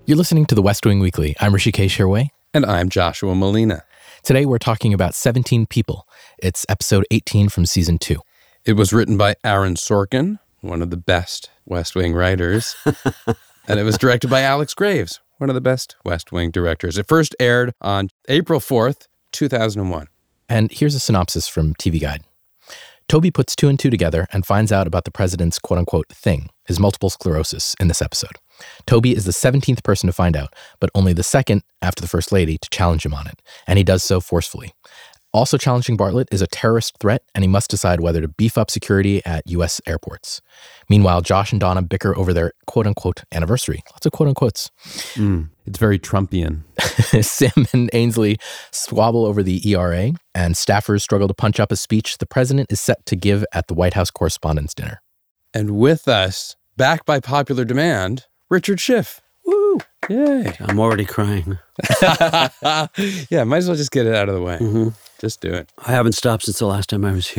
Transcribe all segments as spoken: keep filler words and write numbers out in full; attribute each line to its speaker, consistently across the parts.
Speaker 1: You're listening to the West Wing Weekly. I'm Hrishikesh Hirway.
Speaker 2: And I'm Joshua Molina.
Speaker 1: Today we're talking about seventeen People. It's episode eighteen from season two.
Speaker 2: It was written by Aaron Sorkin, one of the best West Wing writers. And it was directed by Alex Graves, one of the best West Wing directors. It first aired on April fourth, two thousand one.
Speaker 1: And here's a synopsis from T V Guide. Toby puts two and two together and finds out about the president's quote-unquote thing, his multiple sclerosis, in this episode. Toby is the seventeenth person to find out, but only the second after the First Lady to challenge him on it, and he does so forcefully. Also challenging Bartlett is a terrorist threat, and he must decide whether to beef up security at U S airports. Meanwhile, Josh and Donna bicker over their quote-unquote anniversary. Lots of quote-unquotes.
Speaker 2: Mm, it's very Trumpian.
Speaker 1: Sim and Ainsley squabble over the E R A, and staffers struggle to punch up a speech the president is set to give at the White House Correspondents' Dinner.
Speaker 2: And with us, back by popular demand, Richard Schiff.
Speaker 1: Woo!
Speaker 2: Yay.
Speaker 3: I'm already crying.
Speaker 2: Yeah, might as well just get it out of the way.
Speaker 3: Mm-hmm.
Speaker 2: Just do it.
Speaker 3: I haven't stopped since the last time I was here.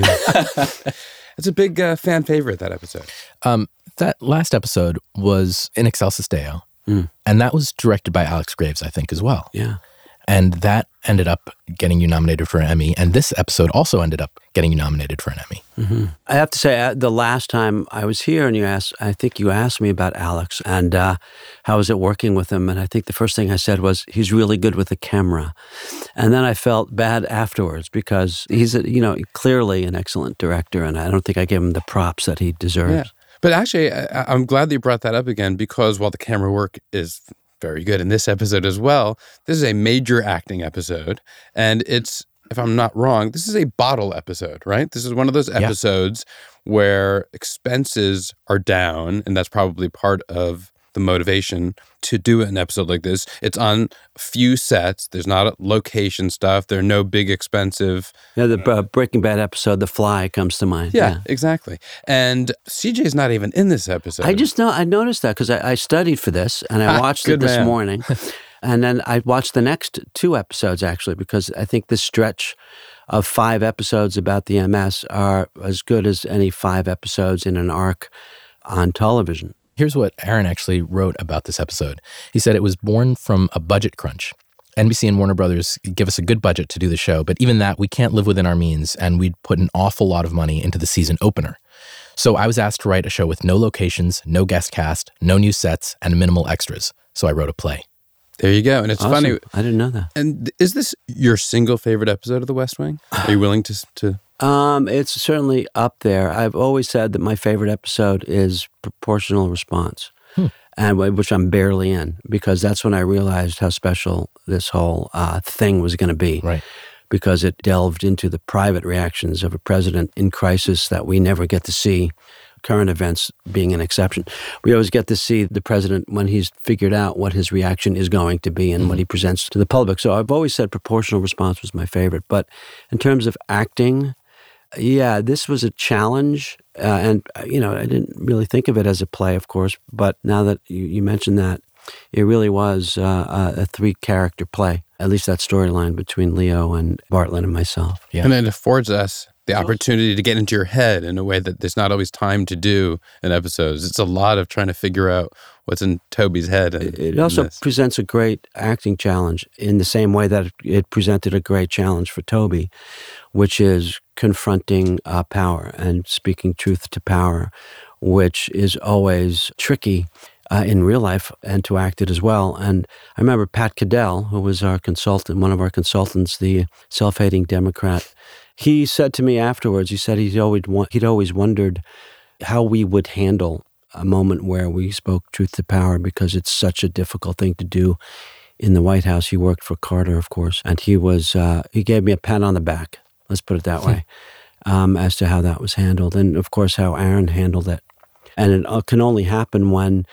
Speaker 2: It's a big uh, fan favorite, that episode.
Speaker 1: Um, that last episode was In Excelsis Deo,
Speaker 3: Mm.
Speaker 1: and that was directed by Alex Graves, I think, as well.
Speaker 3: Yeah.
Speaker 1: And that ended up getting you nominated for an Emmy, and this episode also ended up getting you nominated for an Emmy.
Speaker 3: Mm-hmm. I have to say, uh, the last time I was here, and you asked, I think you asked me about Alex and uh, how was it working with him, and I think the first thing I said was, he's really good with the camera. And then I felt bad afterwards because he's, a, you know, clearly an excellent director, and I don't think I gave him the props that he deserves.
Speaker 2: Yeah. But actually, I, I'm glad that you brought that up again, because while the camera work is very good in this episode as well, this is a major acting episode. And it's, if I'm not wrong, this is a bottle episode, right? This is one of those episodes yeah. where expenses are down, and that's probably part of the motivation to do an episode like this. It's on few sets. There's not location stuff. There are no big expensive...
Speaker 3: Yeah, the uh, Breaking Bad episode, The Fly, comes to mind.
Speaker 2: Yeah,
Speaker 3: yeah.
Speaker 2: exactly. And C J's not even in this episode.
Speaker 3: I just know, I noticed that because I, I studied for this, and I watched it this
Speaker 2: man.
Speaker 3: morning. And then I watched the next two episodes, actually, because I think this stretch of five episodes about the M S are as good as any five episodes in an arc on television.
Speaker 1: Here's what Aaron actually wrote about this episode. He said it was born from a budget crunch. N B C and Warner Brothers give us a good budget to do the show, but even that, we can't live within our means, and we'd put an awful lot of money into the season opener. So I was asked to write a show with no locations, no guest cast, no new sets, and minimal extras. So I wrote a play.
Speaker 2: There you go. And it's
Speaker 3: Awesome.
Speaker 2: funny.
Speaker 3: I didn't know that.
Speaker 2: And is this your single favorite episode of The West Wing? Are you willing to... to...
Speaker 3: Um, it's certainly up there. I've always said that my favorite episode is Proportional Response, hmm. and which I'm barely in, because that's when I realized how special this whole uh, thing was going to be.
Speaker 1: Right.
Speaker 3: Because it delved into the private reactions of a president in crisis that we never get to see, current events being an exception. We always get to see the president when he's figured out what his reaction is going to be and mm-hmm. what he presents to the public. So I've always said Proportional Response was my favorite. But in terms of acting, yeah, this was a challenge. Uh, and, you know, I didn't really think of it as a play, of course. But now that you, you mentioned that, it really was uh, a three-character play, at least that storyline between Leo and Bartlett and myself.
Speaker 2: Yeah. And it affords us the opportunity to get into your head in a way that there's not always time to do in episodes. It's a lot of trying to figure out what's in Toby's head. In,
Speaker 3: it also
Speaker 2: in
Speaker 3: presents a great acting challenge in the same way that it presented a great challenge for Toby, which is confronting uh, power and speaking truth to power, which is always tricky uh, in real life, and to act it as well. And I remember Pat Cadell, who was our consultant, one of our consultants, the self-hating Democrat, he said to me afterwards, he said he'd always, he'd always wondered how we would handle a moment where we spoke truth to power, because it's such a difficult thing to do in the White House. He worked for Carter, of course, and he was uh, he gave me a pat on the back, let's put it that way, um, as to how that was handled, and of course how Aaron handled it. And it uh, can only happen when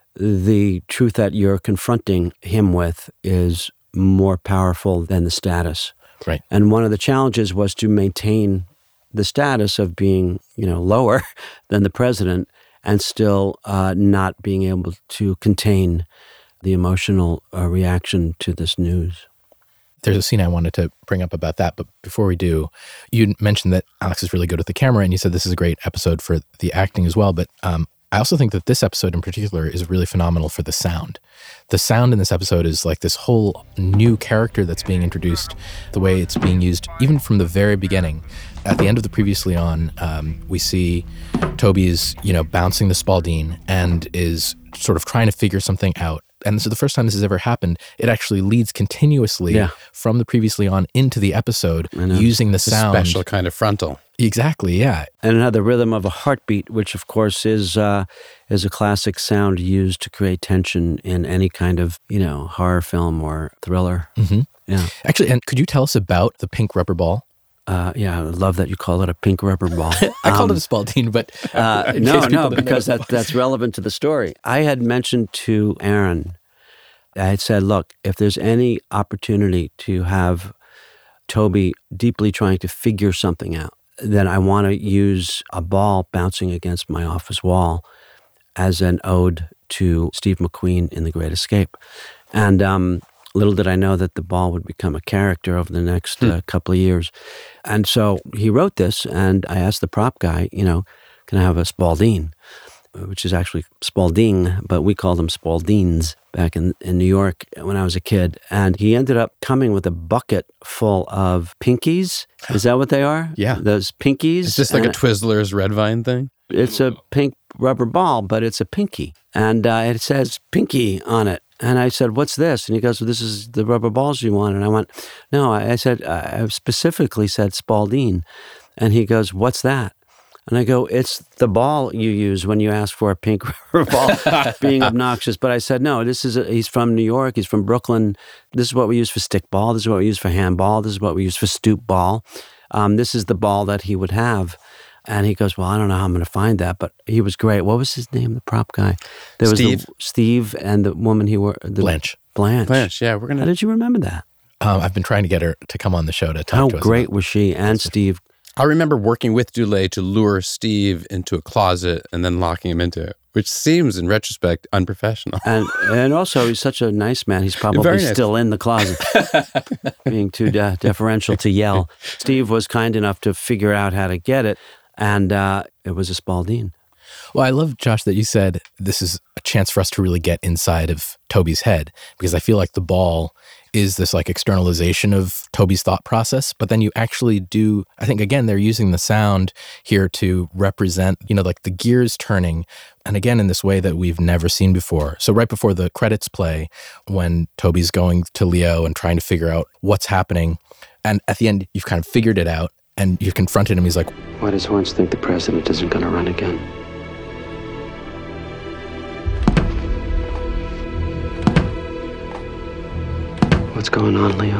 Speaker 3: the truth that you're confronting him with is more powerful than the status.
Speaker 1: Right.
Speaker 3: And one of the challenges was to maintain the status of being, you know, lower than the president, and still uh, not being able to contain the emotional uh, reaction to this news.
Speaker 1: There's a scene I wanted to bring up about that, but before we do, you mentioned that Alex is really good with the camera, and you said this is a great episode for the acting as well, but um, I also think that this episode in particular is really phenomenal for the sound. The sound in this episode is like this whole new character that's being introduced, the way it's being used, even from the very beginning. At the end of the Previously On, um, we see Toby is, you know, bouncing the Spalding and is sort of trying to figure something out. And this is the first time this has ever happened. It actually leads continuously
Speaker 3: yeah.
Speaker 1: from the Previously On into the episode using the
Speaker 2: it's
Speaker 1: sound.
Speaker 2: A special kind of frontal.
Speaker 1: Exactly, yeah.
Speaker 3: And it had the rhythm of a heartbeat, which of course is uh, is a classic sound used to create tension in any kind of, you know, horror film or thriller.
Speaker 1: Mm-hmm.
Speaker 3: Yeah.
Speaker 1: Actually, and could you tell us about the pink rubber ball?
Speaker 3: Uh, yeah, I love that you call it a pink rubber ball.
Speaker 1: I called
Speaker 3: um,
Speaker 1: it a Spalding, but
Speaker 3: uh, no, no, because that that's relevant to the story. I had mentioned to Aaron, I had said, look, if there's any opportunity to have Toby deeply trying to figure something out, then I want to use a ball bouncing against my office wall as an ode to Steve McQueen in The Great Escape. And um, little did I know that the ball would become a character over the next hmm. uh, couple of years. And so he wrote this, and I asked the prop guy, you know, can I have a Spalding? Which is actually Spalding, but we called them Spaldings back in, in New York when I was a kid. And he ended up coming with a bucket full of pinkies. Is that what they are?
Speaker 1: Yeah.
Speaker 3: Those pinkies.
Speaker 2: It's just like
Speaker 3: and
Speaker 2: a Twizzlers Red Vine thing?
Speaker 3: It's a pink rubber ball, but it's a pinky. And uh, it says pinky on it. And I said, what's this? And he goes, well, this is the rubber balls you want. And I went, no, I, I said, I specifically said Spalding. And he goes, what's that? And I go, it's the ball you use when you ask for a pink rubber ball, being obnoxious. But I said, no, this is, a, he's from New York. He's from Brooklyn. This is what we use for stickball. This is what we use for handball. This is what we use for stoop ball. Um, this is the ball that he would have. And he goes, well, I don't know how I'm going to find that. But he was great. What was his name, the prop guy? There was
Speaker 2: Steve.
Speaker 3: The, Steve and the woman he were. The,
Speaker 1: Blanche.
Speaker 3: Blanche.
Speaker 2: Blanche, yeah. We're gonna.
Speaker 3: How did you remember that?
Speaker 1: Um, I've been trying to get her to come on the show to talk
Speaker 3: how
Speaker 1: to us.
Speaker 3: How great
Speaker 1: about.
Speaker 3: was she and Steve?
Speaker 2: I remember working with Dulé to lure Steve into a closet and then locking him into it, which seems, in retrospect, unprofessional.
Speaker 3: And and also, he's such a nice man. He's probably
Speaker 2: Very nice.
Speaker 3: Still in the closet, being too de- deferential to yell. Steve was kind enough to figure out how to get it, and uh, it was a Spalding.
Speaker 1: Well, I love, Josh, that you said this is a chance for us to really get inside of Toby's head, because I feel like the ball is this like externalization of Toby's thought process, but then you actually do, I think, again, they're using the sound here to represent, you know, like the gears turning, and again, in this way that we've never seen before. So right before the credits play, when Toby's going to Leo and trying to figure out what's happening, and at the end, you've kind of figured it out, and you've confronted him, he's like,
Speaker 3: why does Horns think the president isn't going to run again? What's going on, Leo?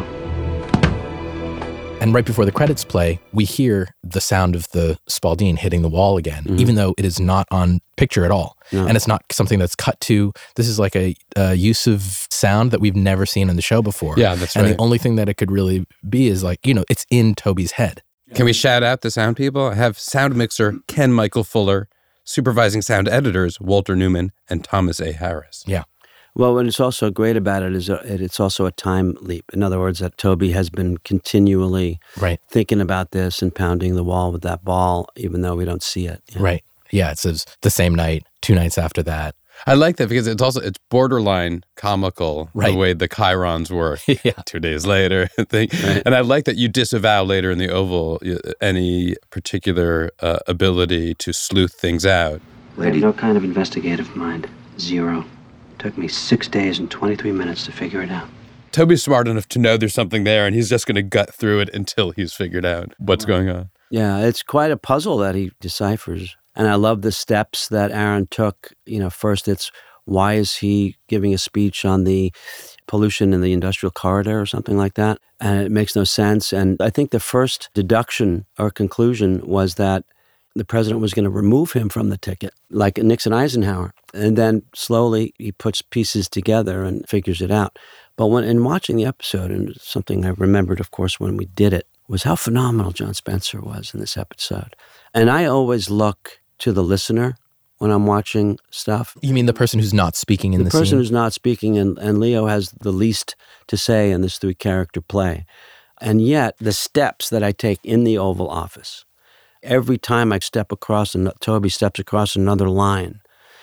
Speaker 1: And right before the credits play, we hear the sound of the Spalding hitting the wall again, mm-hmm. even though it is not on picture at all. No. And it's not something that's cut to. This is like a, a use of sound that we've never seen in the show before.
Speaker 2: Yeah, that's
Speaker 1: and
Speaker 2: right.
Speaker 1: And the only thing that it could really be is like, you know, it's in Toby's head.
Speaker 2: Can we shout out the sound people? I have sound mixer Ken Michael Fuller, supervising sound editors Walter Newman and Thomas A. Harris.
Speaker 1: Yeah.
Speaker 3: Well, what is also great about it is it's also a time leap. In other words, that Toby has been continually
Speaker 1: right.
Speaker 3: thinking about this and pounding the wall with that ball, even though we don't see it.
Speaker 1: You know? Right. Yeah, it says the same night, two nights after that.
Speaker 2: I like that because it's also, it's borderline comical,
Speaker 1: right.
Speaker 2: the way the chirons work.
Speaker 1: yeah.
Speaker 2: Two days later. thing. Right. And I like that you disavow later in the Oval any particular uh, ability to sleuth things out.
Speaker 3: I have no kind of investigative mind. Zero. Took me six days and twenty-three minutes to figure it out.
Speaker 2: Toby's smart enough to know there's something there, and he's just going to gut through it until he's figured out what's going on.
Speaker 3: Yeah, it's quite a puzzle that he deciphers. And I love the steps that Aaron took. You know, first it's why is he giving a speech on the pollution in the industrial corridor or something like that? And it makes no sense. And I think the first deduction or conclusion was that the president was going to remove him from the ticket, like Nixon Eisenhower. And then slowly he puts pieces together and figures it out. But when in watching the episode, and something I remembered, of course, when we did it, was how phenomenal John Spencer was in this episode. And I always look to the listener when I'm watching stuff.
Speaker 1: You mean the person who's not speaking in the,
Speaker 3: the
Speaker 1: scene? The
Speaker 3: person who's not speaking, and, and Leo has the least to say in this three-character play. And yet, the steps that I take in the Oval Office, every time I step across, and Toby steps across another line,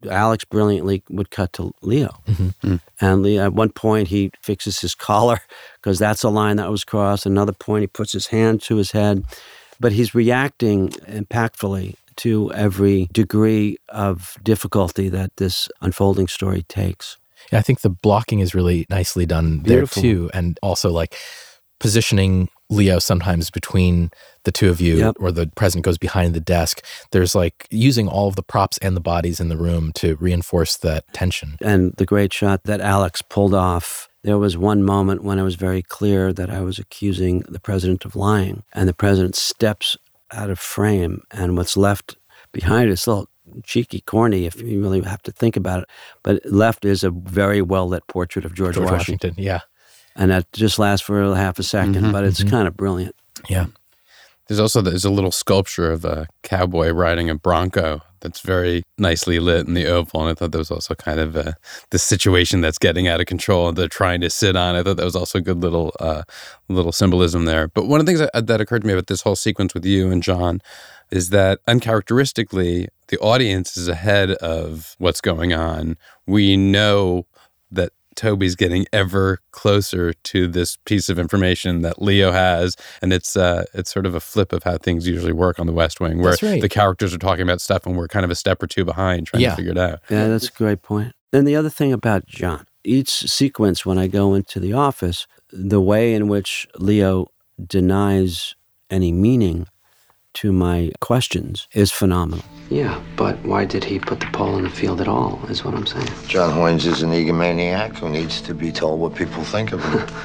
Speaker 3: Alex brilliantly would cut to Leo.
Speaker 1: Mm-hmm.
Speaker 3: And Leo, at one point, he fixes his collar because that's a line that was crossed. Another point, he puts his hand to his head. But he's reacting impactfully to every degree of difficulty that this unfolding story takes.
Speaker 1: Yeah, I think the blocking is really nicely done
Speaker 3: Beautiful.
Speaker 1: there too. And also like positioning Leo sometimes between the two of you,
Speaker 3: Yep.
Speaker 1: or the president goes behind the desk. There's like using all of the props and the bodies in the room to reinforce that tension.
Speaker 3: And the great shot that Alex pulled off. There was one moment when it was very clear that I was accusing the president of lying, and the president steps out of frame, and what's left behind is a little cheeky, corny, if you really have to think about it. But left is a very well-lit portrait of George,
Speaker 1: George
Speaker 3: Washington.
Speaker 1: Washington, yeah.
Speaker 3: And that just lasts for a half a second,
Speaker 2: Mhm,
Speaker 3: but it's
Speaker 1: mhm.
Speaker 3: kind of brilliant.
Speaker 1: Yeah.
Speaker 2: There's also there's a little sculpture of a cowboy riding a bronco that's very nicely lit in the Oval, and I thought that was also kind of uh, the situation that's getting out of control and they're trying to sit on. I thought that was also a good little uh, little symbolism there. But one of the things that, that occurred to me about this whole sequence with you and John is that uncharacteristically, the audience is ahead of what's going on. We know that Toby's getting ever closer to this piece of information that Leo has, and it's uh, it's sort of a flip of how things usually work on the West Wing, where
Speaker 1: That's right.
Speaker 2: the characters are talking about stuff and we're kind of a step or two behind trying
Speaker 1: Yeah.
Speaker 2: to figure it out.
Speaker 3: Yeah, that's a great point. Then the other thing about John, each sequence when I go into the office, the way in which Leo denies any meaning to my questions is phenomenal.
Speaker 4: Yeah, but why did he put the pole in the field at all, is what I'm saying.
Speaker 5: John Hoynes is an egomaniac who needs to be told what people think of him.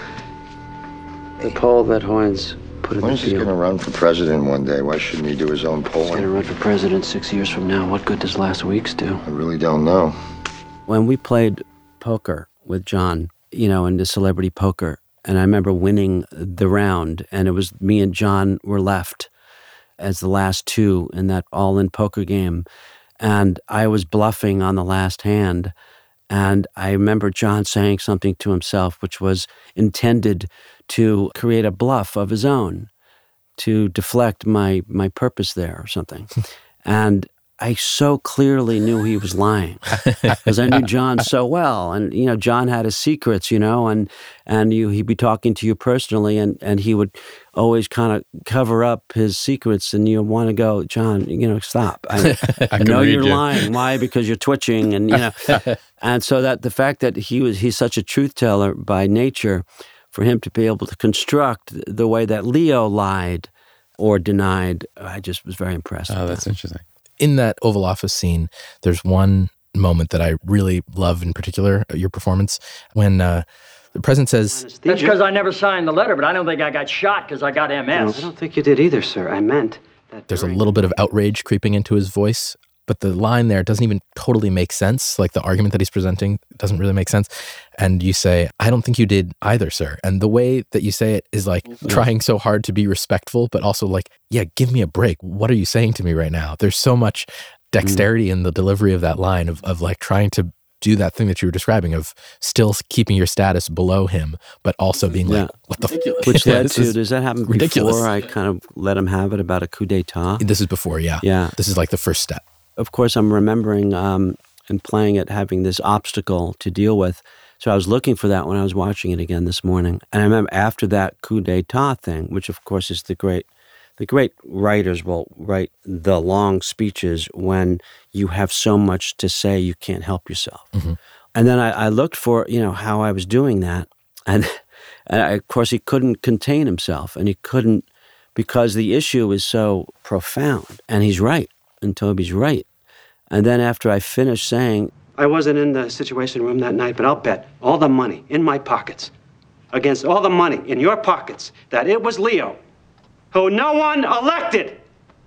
Speaker 4: The pole that Hoynes put in the
Speaker 5: Hoynes is
Speaker 4: field.
Speaker 5: going to run for president one day. Why shouldn't he do his own
Speaker 4: He's going to
Speaker 5: polling?
Speaker 4: run for president six years from now. What good does last week's do?
Speaker 5: I really don't know.
Speaker 3: When we played poker with John, you know, in the celebrity poker, and I remember winning the round, and it was me and John were left as the last two in that all-in poker game. And I was bluffing on the last hand. And I remember John saying something to himself, which was intended to create a bluff of his own, to deflect my, my purpose there or something. And I so clearly knew he was lying because I knew John so well. And, you know, John had his secrets, you know, and, and you, he'd be talking to you personally, and, and he would always kind of cover up his secrets, and you want to go, John, you know, stop. I, I know
Speaker 2: read
Speaker 3: you're
Speaker 2: you.
Speaker 3: lying. Why? Because you're twitching, and, you know. And so that the fact that he was, he's such a truth teller by nature, for him to be able to construct the way that Leo lied or denied, I just was very impressed.
Speaker 2: Oh,
Speaker 3: with
Speaker 2: that's
Speaker 3: that.
Speaker 2: interesting.
Speaker 1: In that Oval Office scene, there's one moment that I really love in particular, your performance, when uh, the president says,
Speaker 6: That's because I never signed the letter, but I don't think I got shot because I got M
Speaker 4: No,
Speaker 6: S.
Speaker 4: I don't think you did either, sir. I meant that
Speaker 1: there's a
Speaker 4: during-
Speaker 1: little bit of outrage creeping into his voice, but the line there doesn't even totally make sense. Like the argument that he's presenting doesn't really make sense. And you say, I don't think you did either, sir. And the way that you say it is like trying so hard to be respectful, but also like, yeah, give me a break. What are you saying to me right now? There's so much dexterity in the delivery of that line of, of like trying to do that thing that you were describing of still keeping your status below him, but also being
Speaker 3: Yeah.
Speaker 1: like, what the f-
Speaker 3: Which led
Speaker 1: This
Speaker 3: to,
Speaker 1: is
Speaker 3: does that happen
Speaker 1: ridiculous.
Speaker 3: before I kind of let him have it about a coup d'etat?
Speaker 1: This is before, yeah.
Speaker 3: Yeah.
Speaker 1: This is like the first step.
Speaker 3: Of course, I'm remembering um, and playing it, having this obstacle to deal with. So I was looking for that when I was watching it again this morning. And I remember after that coup d'etat thing, which of course is the great, the great writers will write the long speeches when you have so much to say you can't help yourself.
Speaker 1: Mm-hmm.
Speaker 3: And then I, I looked for, you know, how I was doing that. And, and I, of course, he couldn't contain himself, and he couldn't, because the issue is so profound. And he's right, and Toby's right. And then after I finished saying,
Speaker 4: I wasn't in the Situation Room that night, but I'll bet all the money in my pockets, against all the money in your pockets, that it was Leo, who no one elected.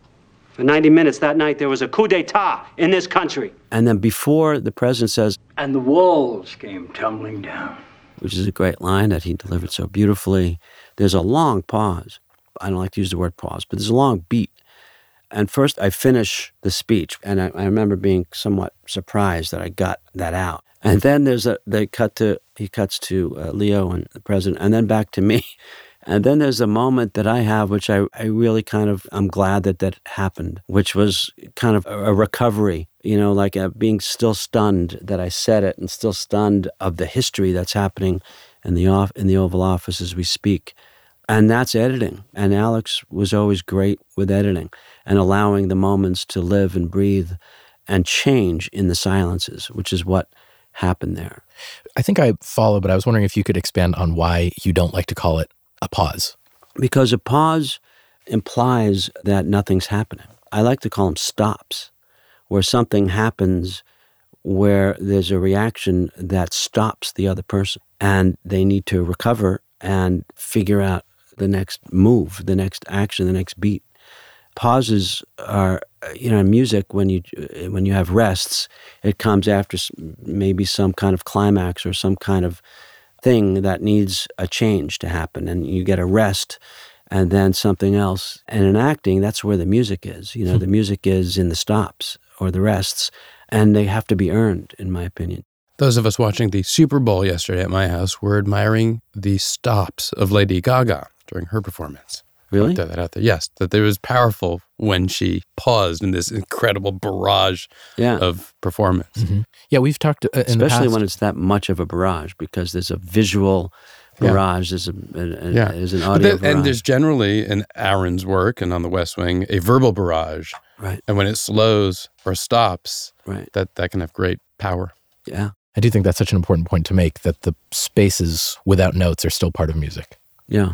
Speaker 4: For ninety minutes that night, there was a coup d'etat in this country.
Speaker 3: and then before the president says,
Speaker 6: And the walls came tumbling down.
Speaker 3: which is a great line that he delivered so beautifully, there's a long pause. I don't like to use the word pause, but there's a long beat. And first I finish the speech, and I, I remember being somewhat surprised that I got that out. And then there's a, they cut to, he cuts to uh, Leo and the president, and then back to me. And then there's a moment that I have, which I, I really kind of, I'm glad that that happened, which was kind of a, a recovery, you know, like a, being still stunned that I said it and still stunned of the history that's happening in the off, in the Oval Office as we speak. And that's editing. And Alex was always great with editing and allowing the moments to live and breathe and change in the silences, which is what happened there.
Speaker 1: I think I follow, but I was wondering if you could expand on why you don't like to call it a pause.
Speaker 3: Because a pause implies that nothing's happening. I like to call them stops, where something happens where there's a reaction that stops the other person and they need to recover and figure out the next move, the next action, the next beat. Pauses are, you know, in music, when you when you have rests, it comes after maybe some kind of climax or some kind of thing that needs a change to happen, and you get a rest and then something else. And in acting, that's where the music is. You know, the music is in the stops or the rests, and they have to be earned, in my opinion.
Speaker 2: Those of us watching the Super Bowl yesterday at my house were admiring the stops of Lady Gaga during her performance.
Speaker 3: Really?
Speaker 2: I'll throw that out there. Yes, that it was powerful when she paused in this incredible barrage
Speaker 3: yeah.
Speaker 2: of performance.
Speaker 1: Mm-hmm. Yeah, we've talked uh, in
Speaker 3: Especially
Speaker 1: the past.
Speaker 3: when it's that much of a barrage, because there's a visual barrage, there's, a, a, a,
Speaker 2: yeah.
Speaker 3: there's an audio
Speaker 2: that,
Speaker 3: barrage.
Speaker 2: And there's generally, in Aaron's work and on the West Wing, a verbal barrage.
Speaker 3: Right.
Speaker 2: And when it slows or stops,
Speaker 3: right.
Speaker 2: that, that can have great power.
Speaker 3: Yeah.
Speaker 1: I do think that's such an important point to make, that the spaces without notes are still part of music.
Speaker 3: Yeah.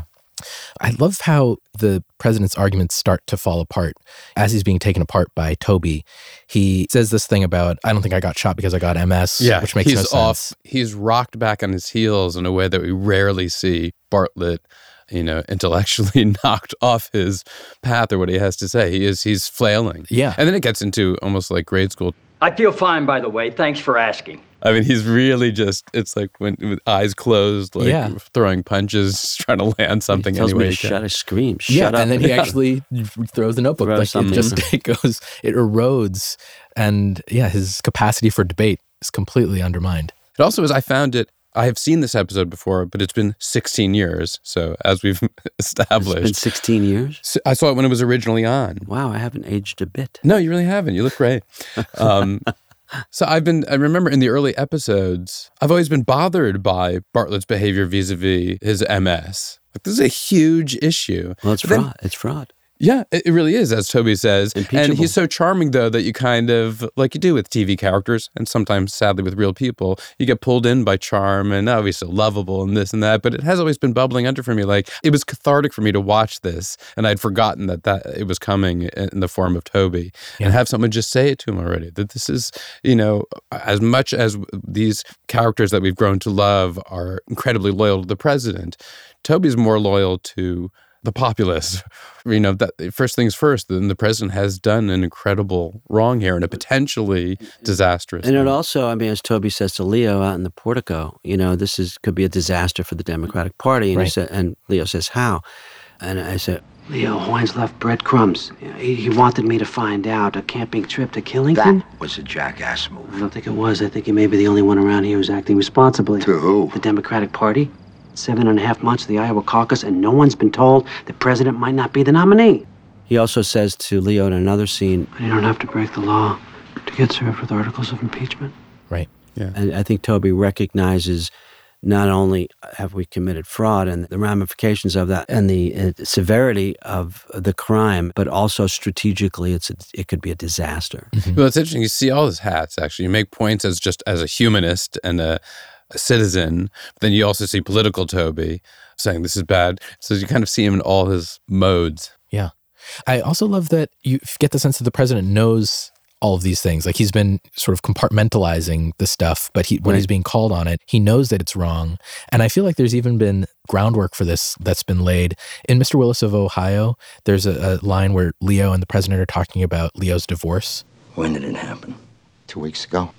Speaker 1: I love how the president's arguments start to fall apart. As he's being taken apart by Toby, he says this thing about, I don't think I got shot because I got M S,
Speaker 2: yeah,
Speaker 1: which makes
Speaker 2: he's
Speaker 1: no sense.
Speaker 2: Off, he's rocked back on his heels in a way that we rarely see Bartlett, you know, intellectually knocked off his path or what he has to say. He is, he's flailing.
Speaker 1: Yeah.
Speaker 2: And then it gets into almost like grade school.
Speaker 6: I feel fine, by the way. Thanks for asking.
Speaker 2: I mean, he's really just, it's like when with eyes closed, like
Speaker 1: yeah.
Speaker 2: throwing punches, trying to land something
Speaker 3: he tells
Speaker 2: anyway.
Speaker 3: me to shut, I scream, shut
Speaker 1: yeah,
Speaker 3: up.
Speaker 1: and then he actually throws the notebook.
Speaker 3: Throw
Speaker 1: like
Speaker 3: something.
Speaker 1: it just, it goes, it erodes. And yeah, his capacity for debate is completely undermined.
Speaker 2: It also is, I found it, I have seen this episode before, but it's been sixteen years. So as we've established.
Speaker 3: It's been sixteen years?
Speaker 2: I saw it when it was originally on.
Speaker 3: Wow, I haven't aged a bit.
Speaker 2: No, you really haven't. You look great. Um, so I've been, I remember in the early episodes, I've always been bothered by Bartlett's behavior vis-a-vis his M S. Like, this is a huge issue.
Speaker 3: Well, it's
Speaker 2: But then-
Speaker 3: fraud. It's fraud.
Speaker 2: Yeah, it it really is, as Toby says.
Speaker 3: Impeachable.
Speaker 2: And he's so charming, though, that you kind of, like you do with T V characters, and sometimes, sadly, with real people, you get pulled in by charm, and oh, he's so lovable and this and that. But it has always been bubbling under for me. Like, it was cathartic for me to watch this, and I'd forgotten that, that it was coming in the form of Toby.
Speaker 1: Yeah.
Speaker 2: And have someone just say it to him already, that this is, you know, as much as these characters that we've grown to love are incredibly loyal to the president, Toby's more loyal to the populace. You know, that first things first, then the president has done an incredible wrong here and a potentially disastrous
Speaker 3: And it
Speaker 2: thing.
Speaker 3: also, I mean, as Toby says to Leo out in the portico, you know, this is could be a disaster for the Democratic Party. And, he
Speaker 1: Right.
Speaker 3: said, and Leo says, how? And I said,
Speaker 4: Leo, Hines left breadcrumbs. He, he wanted me to find out a camping trip to Killington.
Speaker 5: That was a jackass
Speaker 4: I
Speaker 5: move.
Speaker 4: don't think it was. I think he may be the only one around here who's acting responsibly.
Speaker 5: To who?
Speaker 4: The Democratic Party. Seven and a half months of the Iowa caucus, and no one's been told the president might not be the nominee.
Speaker 3: he also says to Leo in another scene,
Speaker 4: But you don't have to break the law to get served with articles of impeachment.
Speaker 1: Right.
Speaker 3: and I think Toby recognizes not only have we committed fraud and the ramifications of that and the uh, severity of the crime, but also strategically it's a, it could be a disaster.
Speaker 2: Well, it's interesting. You see all his hats, actually. You make points as just as a humanist and a, a citizen, but then you also see political Toby saying this is bad. So you kind of see him in all his modes.
Speaker 1: Yeah. I also love that you get the sense that the president knows all of these things. Like, he's been sort of compartmentalizing the stuff, but he, when
Speaker 3: Right.
Speaker 1: he's being called on it, he knows that it's wrong. And I feel like there's even been groundwork for this that's been laid. In Mister Willis of Ohio, there's a, a line where Leo and the president are talking about Leo's divorce.
Speaker 7: When did it happen?
Speaker 5: Two weeks ago.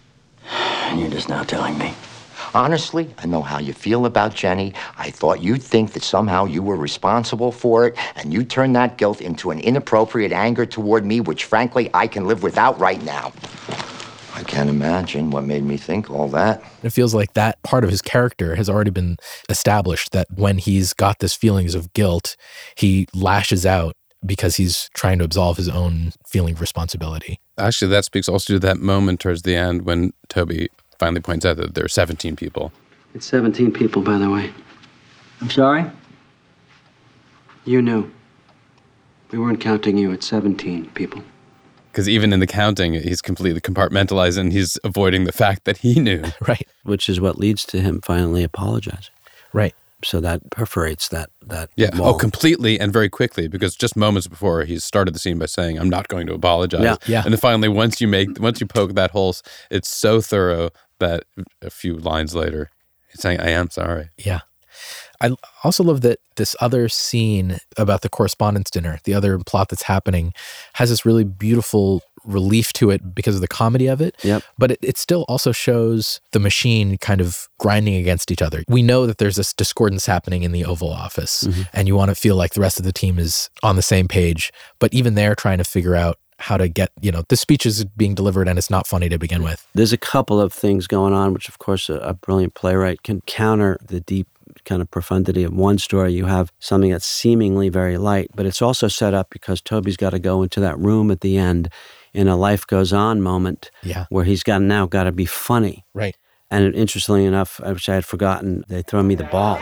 Speaker 7: And you're just now telling me.
Speaker 5: Honestly, I know how you feel about Jenny. I thought you'd think that somehow you were responsible for it, and you turned that guilt into an inappropriate anger toward me, which frankly I can live without right now. I can't imagine what made me think all that.
Speaker 1: It feels like that part of his character has already been established, that when he's got this feelings of guilt, he lashes out because he's trying to absolve his own feeling of responsibility.
Speaker 2: Actually, that speaks also to that moment towards the end when Toby finally points out that there are seventeen people.
Speaker 4: It's seventeen people, by the way.
Speaker 6: I'm sorry?
Speaker 4: You knew. We weren't counting you at seventeen people.
Speaker 2: Because even in the counting, he's completely compartmentalized and he's avoiding the fact that he knew.
Speaker 1: Right.
Speaker 3: Which is what leads to him finally apologizing.
Speaker 1: Right.
Speaker 3: So that perforates that that
Speaker 2: Yeah.
Speaker 3: wall.
Speaker 2: Oh, completely and very quickly, because just moments before he started the scene by saying, "I'm not going to apologize."
Speaker 3: Yeah.
Speaker 1: Yeah.
Speaker 2: And then finally, once you make, once you poke that hole, it's so thorough that a few lines later, he's saying, "I am sorry."
Speaker 1: Yeah. I also love that this other scene about the correspondence dinner, the other plot that's happening, has this really beautiful relief to it because of the comedy of it.
Speaker 3: Yep.
Speaker 1: But it, it still also shows the machine kind of grinding against each other. We know that there's this discordance happening in the Oval Office,
Speaker 3: Mm-hmm.
Speaker 1: and you want to feel like the rest of the team is on the same page. But even they're trying to figure out how to get, you know, the speech is being delivered and it's not funny to begin with.
Speaker 3: There's a couple of things going on, which of course a, a brilliant playwright can counter the deep kind of profundity of one story. You have something that's seemingly very light, but it's also set up because Toby's got to go into that room at the end in a life goes on moment
Speaker 1: Yeah.
Speaker 3: where he's got now got to be funny.
Speaker 1: Right.
Speaker 3: And interestingly enough, which I had forgotten, they throw me the ball.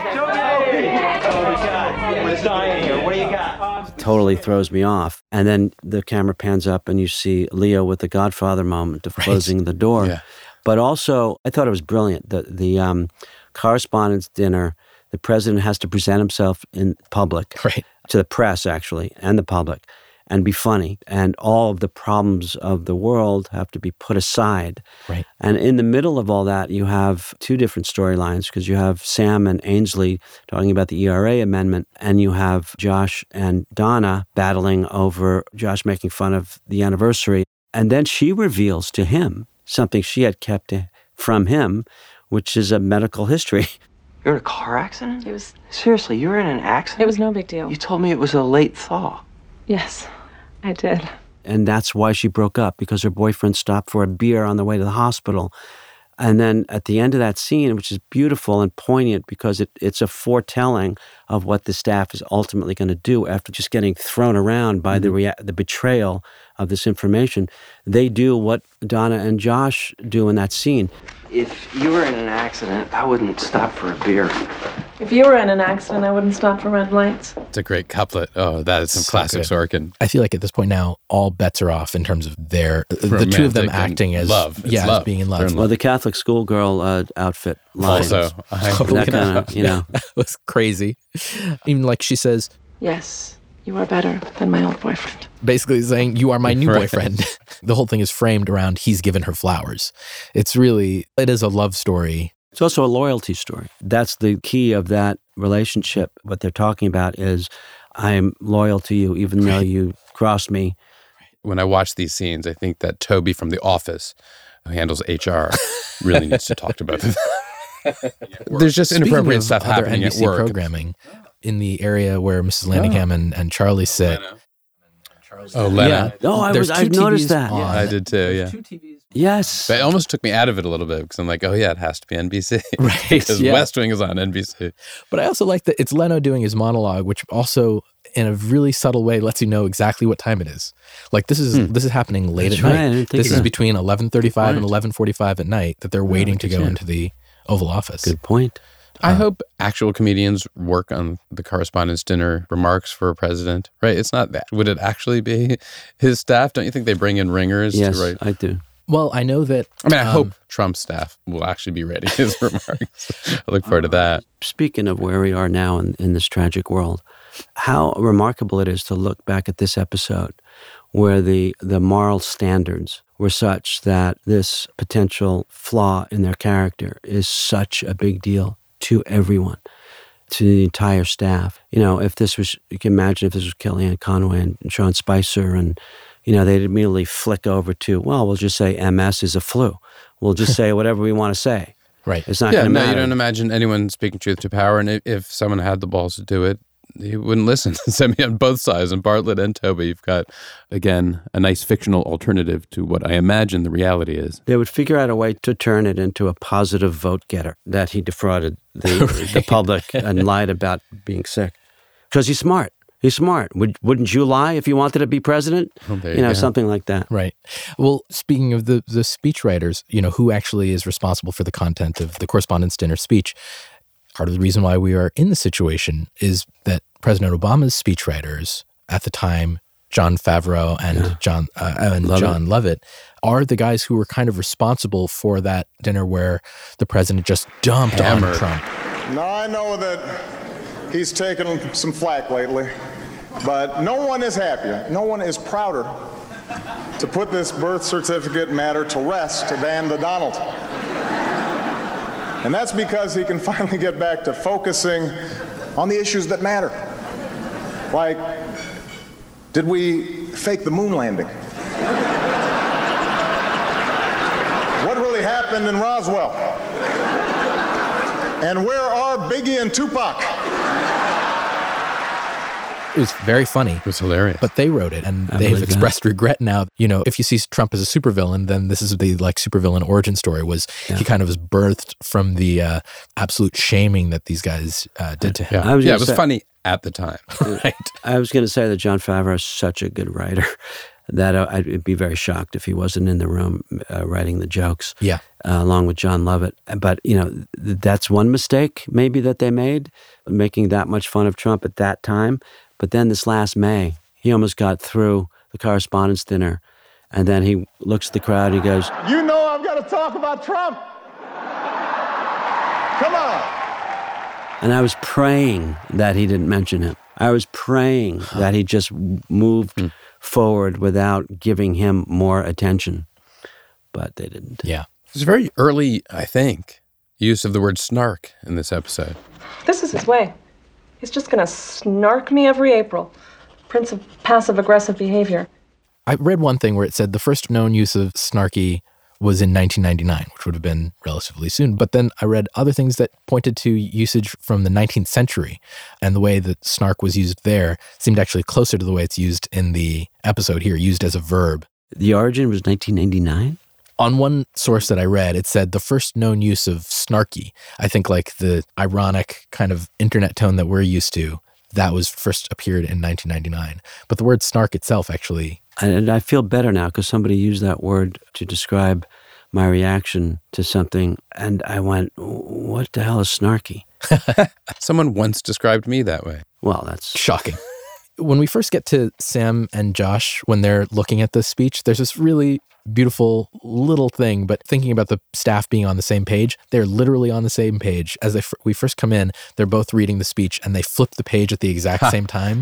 Speaker 3: Totally throws me off. And then the camera pans up and you see Leo with the Godfather moment of
Speaker 1: Right.
Speaker 3: closing the door.
Speaker 2: Yeah.
Speaker 3: But also, I thought it was brilliant. The, the um, correspondence dinner, the president has to present himself in public,
Speaker 1: Right.
Speaker 3: to the press actually, and the public, and be funny. And all of the problems of the world have to be put aside.
Speaker 1: Right.
Speaker 3: And in the middle of all that, you have two different storylines because you have Sam and Ainsley talking about the E R A amendment, and you have Josh and Donna battling over Josh making fun of the anniversary. And then she reveals to him something she had kept from him, which is a medical history.
Speaker 8: You're in a car accident?
Speaker 9: It was,
Speaker 8: Seriously, you were in an accident?
Speaker 9: it was no big deal.
Speaker 8: You told me it was a late thaw.
Speaker 9: Yes, I did.
Speaker 3: And that's why she broke up, because her boyfriend stopped for a beer on the way to the hospital. And then at the end of that scene, which is beautiful and poignant because it, it's a foretelling of what the staff is ultimately going to do after just getting thrown around by mm-hmm. the rea- the betrayal of this information, they do what Donna and Josh do in that scene.
Speaker 8: If you were in an accident, I wouldn't stop for a beer.
Speaker 9: If you were in an accident, I wouldn't stop for red lights.
Speaker 2: It's a great couplet. Oh, that is some
Speaker 1: So
Speaker 2: classic
Speaker 1: good.
Speaker 2: Sorkin.
Speaker 1: I feel like at this point now, all bets are off in terms of their, the two
Speaker 2: Romantic
Speaker 1: of them
Speaker 2: and
Speaker 1: acting as,
Speaker 2: love. It's
Speaker 1: yeah, as
Speaker 2: love.
Speaker 1: being in
Speaker 2: They're
Speaker 1: love.
Speaker 2: in
Speaker 3: Well, the Catholic schoolgirl uh, outfit line.
Speaker 2: Also, I,
Speaker 3: that kind of, you know.
Speaker 1: That was crazy. Even like she says,
Speaker 9: Yes, you are better than my old boyfriend.
Speaker 1: basically saying, you are my new
Speaker 2: Right.
Speaker 1: boyfriend. The whole thing is framed around he's given her flowers. It's really, it is a love story.
Speaker 3: It's also a loyalty story. That's the key of that relationship. What they're talking about is, I'm loyal to you even though you crossed me.
Speaker 2: when I watch these scenes, I think that Toby from The Office, who handles H R, really needs to talk about this. There's just
Speaker 1: Speaking
Speaker 2: inappropriate
Speaker 1: of
Speaker 2: stuff
Speaker 1: other
Speaker 2: happening
Speaker 1: N B C
Speaker 2: at work.
Speaker 1: programming in the area where Missus Landingham and, and Charlie sit.
Speaker 2: Oh, Lena.
Speaker 1: Yeah.
Speaker 3: Oh, I
Speaker 1: There's
Speaker 3: was,
Speaker 1: two
Speaker 3: I've noticed
Speaker 1: T Vs
Speaker 3: that.
Speaker 1: on.
Speaker 2: I did too, yeah.
Speaker 3: Yes.
Speaker 2: But it almost took me out of it a little bit because I'm like, oh yeah, it has to be N B C.
Speaker 1: Right,
Speaker 2: Because
Speaker 1: yeah.
Speaker 2: West Wing is on N B C.
Speaker 1: But I also like that it's Leno doing his monologue, which also, in a really subtle way, lets you know exactly what time it is. Like this is this is happening late
Speaker 3: That's
Speaker 1: at
Speaker 3: right,
Speaker 1: night.
Speaker 3: I didn't think
Speaker 1: This
Speaker 3: of
Speaker 1: is
Speaker 3: that.
Speaker 1: between eleven thirty-five and
Speaker 3: Right.
Speaker 1: eleven forty-five at night that they're waiting to go into the Oval Office.
Speaker 3: Good point.
Speaker 2: I hope actual comedians work on the correspondence dinner remarks for a president, right? It's not that. Would it actually be his staff? Don't you think they bring in ringers
Speaker 3: Yes,
Speaker 2: to write?
Speaker 3: I do.
Speaker 1: Well, I know that.
Speaker 2: I mean, I
Speaker 1: um,
Speaker 2: hope Trump's staff will actually be writing his remarks. I look forward to that.
Speaker 3: Speaking of where we are now in, in this tragic world, how remarkable it is to look back at this episode where the, the moral standards were such that this potential flaw in their character is such a big deal to everyone, to the entire staff. You know, if this was, you can imagine if this was Kellyanne Conway and Sean Spicer and, you know, they'd immediately flick over to, well, we'll just say M S is a flu. We'll just say whatever we want to say.
Speaker 1: Right.
Speaker 3: It's not
Speaker 2: Yeah,
Speaker 3: going to
Speaker 2: no,
Speaker 3: matter.
Speaker 2: you don't imagine anyone speaking truth to power. And if, if someone had the balls to do it, he wouldn't listen. Sent me on both sides, and Bartlett and Toby. You've got, again, a nice fictional alternative to what I imagine the reality is.
Speaker 3: They would figure out a way to turn it into a positive vote getter, that he defrauded the, right. the public and lied about being sick. Because he's smart. He's smart. Would, wouldn't you lie if you wanted to be president?
Speaker 2: Oh, you
Speaker 3: you know,
Speaker 2: go.
Speaker 3: something like that.
Speaker 1: Right. Well, speaking of the, the speechwriters, you know, who actually is responsible for the content of the Correspondents' Dinner speech? Part of the reason why we are in this situation is that President Obama's speechwriters at the time, Jon Favreau and yeah. John uh, and Lovett. John Lovett, are the guys who were kind of responsible for that dinner where the president just dumped Hammered. on Trump.
Speaker 10: Now, I know that he's taken some flack lately, but no one is happier, no one is prouder to put this birth certificate matter to rest than the Donald. And that's because he can finally get back to focusing on the issues that matter. Like, did we fake the moon landing? What really happened in Roswell? And where are Biggie and Tupac?
Speaker 1: It was very funny.
Speaker 2: It was hilarious.
Speaker 1: But they wrote it, and I they've expressed that. regret now. You know, if you see Trump as a supervillain, then this is the like supervillain origin story. Was yeah. he kind of was birthed from the uh, absolute shaming that these guys uh, did to him?
Speaker 2: Yeah, yeah it was say, funny at the time.
Speaker 1: Right.
Speaker 3: I was going to say that Jon Favreau is such a good writer that I'd be very shocked if he wasn't in the room uh, writing the jokes.
Speaker 1: Yeah,
Speaker 3: uh, along with John Lovett. But you know, th- that's one mistake maybe that they made, making that much fun of Trump at that time. But then this last May, he almost got through the Correspondents' Dinner, and then he looks at the crowd and he goes,
Speaker 10: "You know I've got to talk about Trump. Come on."
Speaker 3: And I was praying that he didn't mention him. I was praying that he just moved mm. forward without giving him more attention. But they didn't.
Speaker 1: Yeah.
Speaker 2: It's very early, I think, use of the word snark in this episode.
Speaker 9: This is his way. He's just going to snark me every April. Prince of passive-aggressive behavior.
Speaker 1: I read one thing where it said the first known use of snarky was in nineteen ninety-nine, which would have been relatively soon. But then I read other things that pointed to usage from the nineteenth century, and the way that snark was used there seemed actually closer to the way it's used in the episode here, used as a verb.
Speaker 3: The origin was nineteen ninety-nine?
Speaker 1: On one source that I read, it said the first known use of snarky, I think like the ironic kind of internet tone that we're used to, that was first appeared in nineteen ninety-nine. But the word snark itself actually...
Speaker 3: And I feel better now because somebody used that word to describe my reaction to something. And I went, what the hell is snarky?
Speaker 2: Someone once described me that way.
Speaker 3: Well, that's...
Speaker 1: shocking. When we first get to Sam and Josh, when they're looking at this speech, there's this really beautiful little thing, but thinking about the staff being on the same page, they're literally on the same page. As they f- we first come in, they're both reading the speech and they flip the page at the exact same time.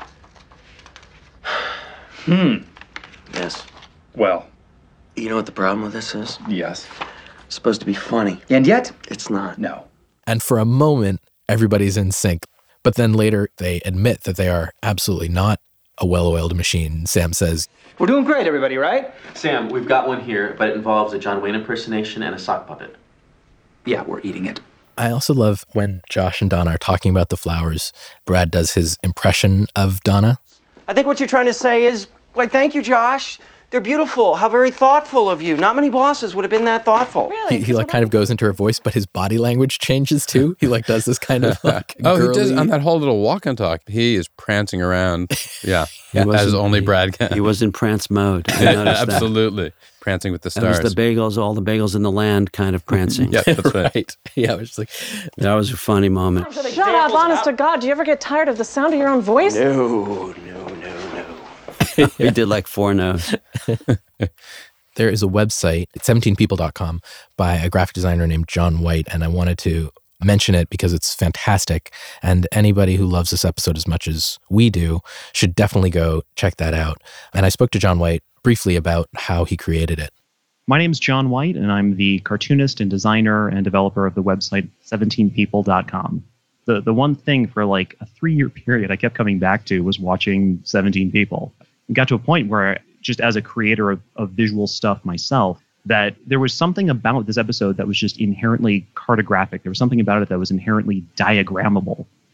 Speaker 8: Hmm. Yes.
Speaker 11: Well.
Speaker 8: You know what the problem with this is?
Speaker 11: Yes.
Speaker 8: It's supposed to be funny.
Speaker 11: And yet?
Speaker 8: It's not.
Speaker 11: No.
Speaker 1: And for a moment, everybody's in sync. But then later, they admit that they are absolutely not a well-oiled machine. Sam says,
Speaker 11: "We're doing great, everybody, right?"
Speaker 12: Sam, we've got one here, but it involves a John Wayne impersonation and a sock puppet.
Speaker 11: Yeah, we're eating it.
Speaker 1: I also love when Josh and Donna are talking about the flowers. Brad does his impression of Donna.
Speaker 6: I think what you're trying to say is, like, thank you, Josh. They're beautiful. How very thoughtful of you. Not many bosses would have been that thoughtful.
Speaker 9: Really?
Speaker 1: He, he like kind of goes into her voice, but his body language changes too. He like does this kind of like
Speaker 2: oh,
Speaker 1: girly...
Speaker 2: he does on that whole little walk and talk. He is prancing around. Yeah, yeah as only
Speaker 3: he,
Speaker 2: Brad can.
Speaker 3: He was in prance mode. I noticed
Speaker 2: Absolutely. That. Prancing with the stars.
Speaker 3: That was the bagels, all the bagels in the land kind of prancing.
Speaker 2: Yeah, that's right.
Speaker 1: right. Yeah, it was just like...
Speaker 3: That was a funny moment.
Speaker 9: Shut up, honest to God. Do you ever get tired of the sound of your own voice?
Speaker 6: No, no, no, no.
Speaker 3: He did like four no's.
Speaker 1: There is a website, seventeen people dot com, by a graphic designer named John White, and I wanted to mention it because it's fantastic, and anybody who loves this episode as much as we do should definitely go check that out. And I spoke to John White briefly about how he created it.
Speaker 13: My name's John White, and I'm the cartoonist and designer and developer of the website seventeen people dot com. The the one thing for like a three-year period I kept coming back to was watching seventeen people. It got to a point where, just as a creator of, of visual stuff myself, that there was something about this episode that was just inherently cartographic. There was something about it that was inherently diagrammable.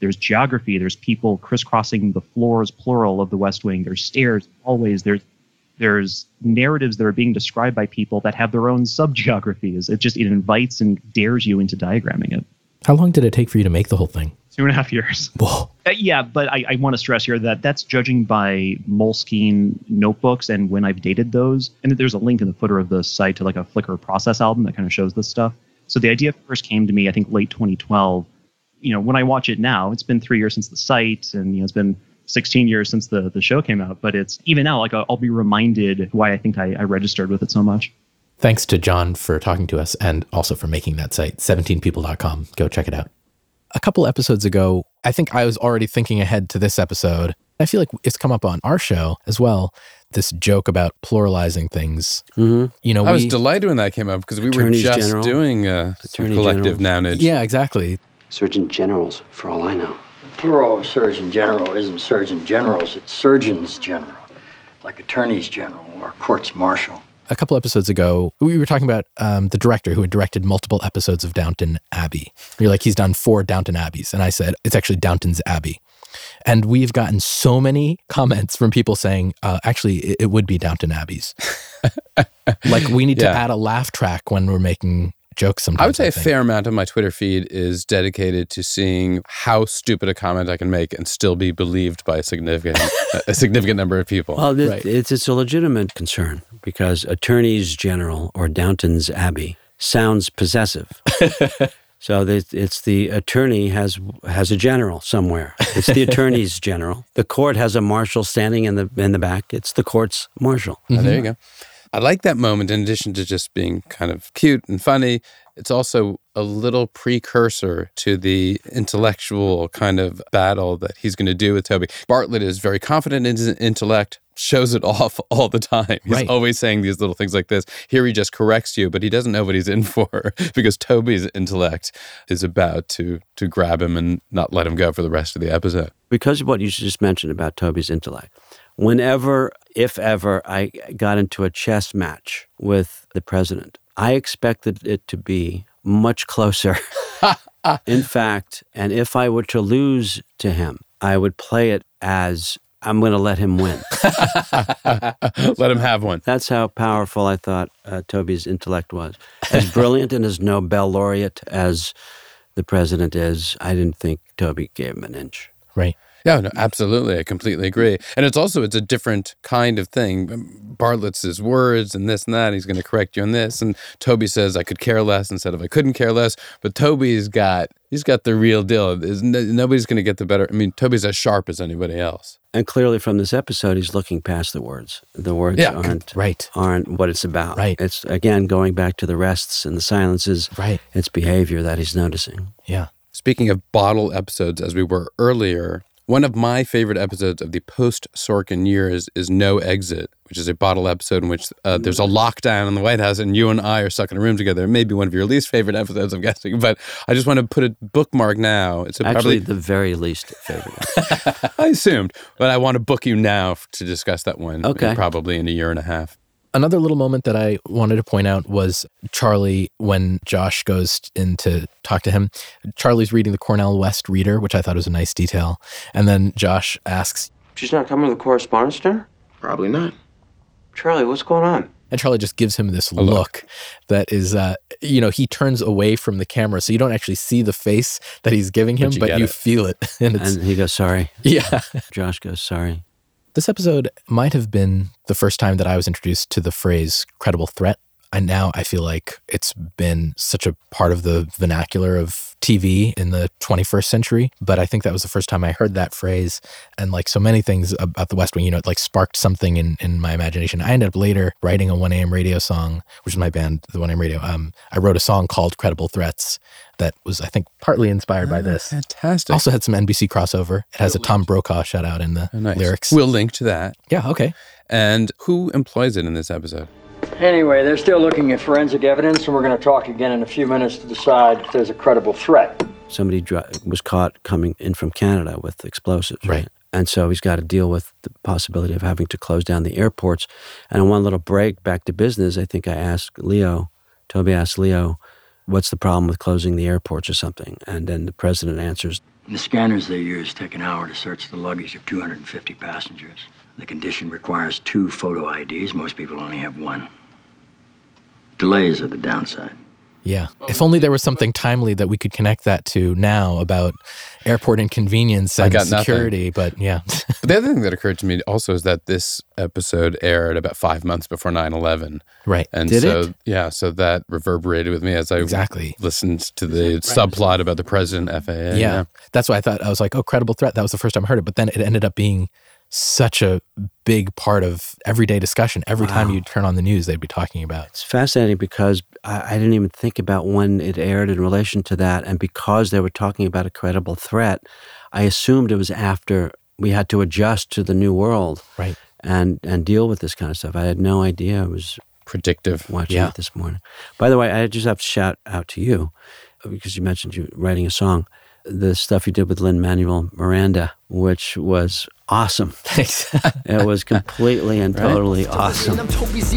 Speaker 13: there's geography, there's people crisscrossing the floors, plural, of the West Wing, there's stairs, hallways, there's there's narratives that are being described by people that have their own sub-geographies. It just, it invites and dares you into diagramming it.
Speaker 1: How long did it take for you to make the whole thing?
Speaker 13: Two and a half years.
Speaker 1: Whoa.
Speaker 13: Uh, yeah, but I, I want to stress here that that's judging by Moleskine notebooks and when I've dated those. And there's a link in the footer of the site to like a Flickr process album that kind of shows this stuff. So the idea first came to me, I think, late twenty twelve. You know, when I watch it now, it's been three years since the site, and you know, it's been sixteen years since the, the show came out. But it's even now, like I'll, I'll be reminded why I think I, I registered with it so much.
Speaker 1: Thanks to John for talking to us and also for making that site, seventeen people dot com. Go check it out. A couple episodes ago, I think I was already thinking ahead to this episode. I feel like it's come up on our show as well, this joke about pluralizing things.
Speaker 3: Mm-hmm.
Speaker 1: You know,
Speaker 2: I
Speaker 1: we,
Speaker 2: was delighted when that came up because we
Speaker 3: Attorneys
Speaker 2: were just
Speaker 3: General.
Speaker 2: doing a
Speaker 3: Attorney
Speaker 2: collective
Speaker 3: General.
Speaker 2: nounage.
Speaker 1: Yeah, exactly.
Speaker 4: Surgeon generals, for all I know.
Speaker 7: Plural of Surgeon General isn't Surgeon Generals, it's Surgeons General, like Attorneys General or Courts Martial.
Speaker 1: A couple episodes ago, we were talking about um, the director who had directed multiple episodes of Downton Abbey. You're like, he's done four Downton Abbeys. And I said, it's actually Downton's Abbey. And we've gotten so many comments from people saying, uh, actually, it, it would be Downton Abbey's. Like, we need
Speaker 2: Yeah.
Speaker 1: to add a laugh track when we're making jokes sometimes.
Speaker 2: I would say
Speaker 1: I
Speaker 2: a
Speaker 1: think.
Speaker 2: fair amount of my Twitter feed is dedicated to seeing how stupid a comment I can make and still be believed by a significant a significant number of people.
Speaker 3: Well, it,
Speaker 1: Right.
Speaker 3: it's, it's a legitimate concern because Attorneys General or Downton's Abbey sounds possessive. So that it's the attorney has has a general somewhere. It's the attorney's general. The court has a marshal standing in the in the back. It's the court's marshal.
Speaker 2: Oh, there you go. I like that moment. In addition to just being kind of cute and funny, it's also a little precursor to the intellectual kind of battle that he's going to do with Toby. Bartlett is very confident in his intellect, shows it off all the time. He's
Speaker 1: Right.
Speaker 2: always saying these little things like this. Here he just corrects you, but he doesn't know what he's in for because Toby's intellect is about to to grab him and not let him go for the rest of the episode.
Speaker 3: Because of what you just mentioned about Toby's intellect, whenever, if ever, I got into a chess match with the president, I expected it to be much closer. In fact, and if I were to lose to him, I would play it as I'm going to let him win.
Speaker 2: Let him have one.
Speaker 3: That's how powerful I thought uh, Toby's intellect was. As brilliant and as Nobel laureate as the president is, I didn't think Toby gave him an inch.
Speaker 1: Right.
Speaker 2: Yeah, no, absolutely. I completely agree. And it's also, it's a different kind of thing. Bartlett's his words and this and that. He's going to correct you on this. And Toby says, I could care less instead of I couldn't care less. But Toby's got, he's got the real deal. There's no, nobody's going to get the better. I mean, Toby's as sharp as anybody else.
Speaker 3: And clearly from this episode, he's looking past the words. The words
Speaker 2: Yeah.
Speaker 3: aren't
Speaker 1: Right.
Speaker 3: aren't what it's about.
Speaker 1: Right.
Speaker 3: It's, again, going back to the rests and the silences.
Speaker 1: Right.
Speaker 3: It's behavior that he's noticing.
Speaker 1: Yeah.
Speaker 2: Speaking of bottle episodes, as we were earlier, one of my favorite episodes of the post-Sorkin years is No Exit, which is a bottle episode in which uh, there's a lockdown in the White House and you and I are stuck in a room together. It may be one of your least favorite episodes, I'm guessing, but I just want to put a bookmark now. It's a
Speaker 3: Actually,
Speaker 2: probably,
Speaker 3: the very least favorite.
Speaker 2: I assumed, but I want to book you now to discuss that one.
Speaker 3: Okay.
Speaker 2: Probably in a year and a half.
Speaker 1: Another little moment that I wanted to point out was Charlie, when Josh goes in to talk to him. Charlie's reading the Cornell West Reader, which I thought was a nice detail. And then Josh asks,
Speaker 6: She's not coming to the correspondence dinner?
Speaker 8: Probably not.
Speaker 6: Charlie, what's going on?
Speaker 1: and Charlie just gives him this
Speaker 2: look.
Speaker 1: look that is, uh, you know, he turns away from the camera. So you don't actually see the face that he's giving him,
Speaker 2: But you
Speaker 1: but
Speaker 2: get
Speaker 1: you
Speaker 2: it.
Speaker 1: feel it. And, it's,
Speaker 3: And he goes, sorry.
Speaker 1: yeah.
Speaker 3: Josh goes, sorry.
Speaker 1: This episode might have been the first time that I was introduced to the phrase credible threat. And now I feel like it's been such a part of the vernacular of T V in the twenty-first century. But I think that was the first time I heard that phrase. And like so many things about the West Wing, you know, it like sparked something in, in my imagination. I ended up later writing a one a.m. radio song, which is my band, the one a.m. radio. Um, I wrote a song called Credible Threats that was, I think, partly inspired by this.
Speaker 2: Fantastic.
Speaker 1: Also had some N B C crossover. It has a Tom Brokaw shout out in the
Speaker 2: Oh, nice.
Speaker 1: lyrics.
Speaker 2: We'll link to that.
Speaker 1: Yeah, okay.
Speaker 2: And who employs it in this episode?
Speaker 7: Anyway, they're still looking at forensic evidence, and we're going to talk again in a few minutes to decide if there's a credible threat.
Speaker 3: Somebody dri- was caught coming in from Canada with explosives.
Speaker 1: Right.
Speaker 3: And so he's got to deal with the possibility of having to close down the airports. And in one little break back to business, I think I asked Leo, Toby asked Leo, what's the problem with closing the airports or something? And then the president answers,
Speaker 7: And the scanners they use take an hour to search the luggage of two hundred fifty passengers. The condition requires two photo I Ds. Most people only have one. Delays are the downside.
Speaker 1: Yeah. If only there was something timely that we could connect that to now about airport inconvenience and security. Nothing. But yeah.
Speaker 2: But the other thing that occurred to me also is that this episode aired about five months before nine eleven.
Speaker 1: Right.
Speaker 2: And
Speaker 3: Did
Speaker 2: so,
Speaker 3: it?
Speaker 2: yeah, so that reverberated with me as I
Speaker 1: exactly.
Speaker 2: listened to the right. subplot about the president, F A A.
Speaker 1: Yeah.
Speaker 2: yeah.
Speaker 1: That's why I thought, I was like, oh, credible threat. That was the first time I heard it. But then it ended up being such a big part of everyday discussion. Every wow. time you turn on the news, they'd be talking about.
Speaker 3: It's fascinating because I, I didn't even think about when it aired in relation to that. And because they were talking about a credible threat, I assumed it was after we had to adjust to the new world.
Speaker 1: Right.
Speaker 3: And, and deal with this kind of stuff. I had no idea. It was
Speaker 2: predictive.
Speaker 3: Watching
Speaker 1: yeah.
Speaker 3: it this morning. By the way, I just have to shout out to you because you mentioned you writing a song. The stuff you did with Lin-Manuel Miranda, which was awesome.
Speaker 1: Thanks.
Speaker 3: It was completely and right? totally awesome. And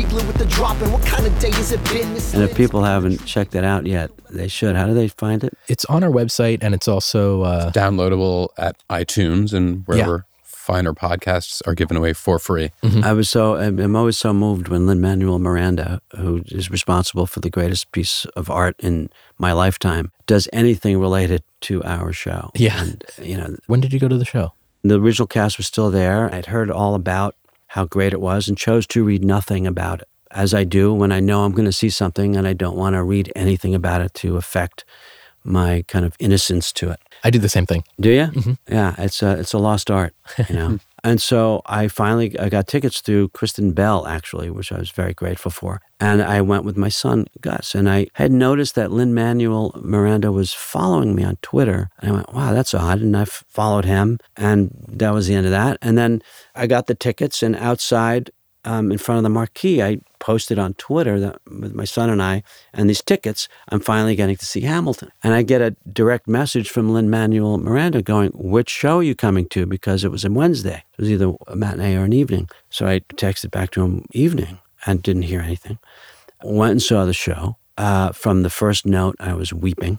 Speaker 3: if people haven't checked that out yet, they should. How do they find it?
Speaker 1: It's on our website, and it's also uh,
Speaker 2: it's downloadable at iTunes and wherever yeah. finer podcasts are given away for free.
Speaker 3: Mm-hmm. I was so I'm, I'm always so moved when Lin-Manuel Miranda, who is responsible for the greatest piece of art in my lifetime, does anything related to our show.
Speaker 1: Yeah.
Speaker 3: And, you know,
Speaker 1: when did you go to the show?
Speaker 3: The original cast was still there. I'd heard all about how great it was and chose to read nothing about it, as I do when I know I'm going to see something and I don't want to read anything about it to affect my kind of innocence to it.
Speaker 1: I do the same thing.
Speaker 3: Do you?
Speaker 1: Mm-hmm.
Speaker 3: Yeah, it's a, it's a lost art, you know. And so I finally I got tickets through Kristen Bell, actually, which I was very grateful for. And I went with my son, Gus. And I had noticed that Lin-Manuel Miranda was following me on Twitter. And I went, wow, that's odd. And I f- followed him. And that was the end of that. And then I got the tickets. And outside, um, in front of the marquee, I posted on Twitter that with my son and I, and these tickets, I'm finally getting to see Hamilton. And I get a direct message from Lin-Manuel Miranda going, which show are you coming to? Because it was on Wednesday. It was either a matinee or an evening. So I texted back to him evening and didn't hear anything. Went and saw the show. Uh, from the first note, I was weeping.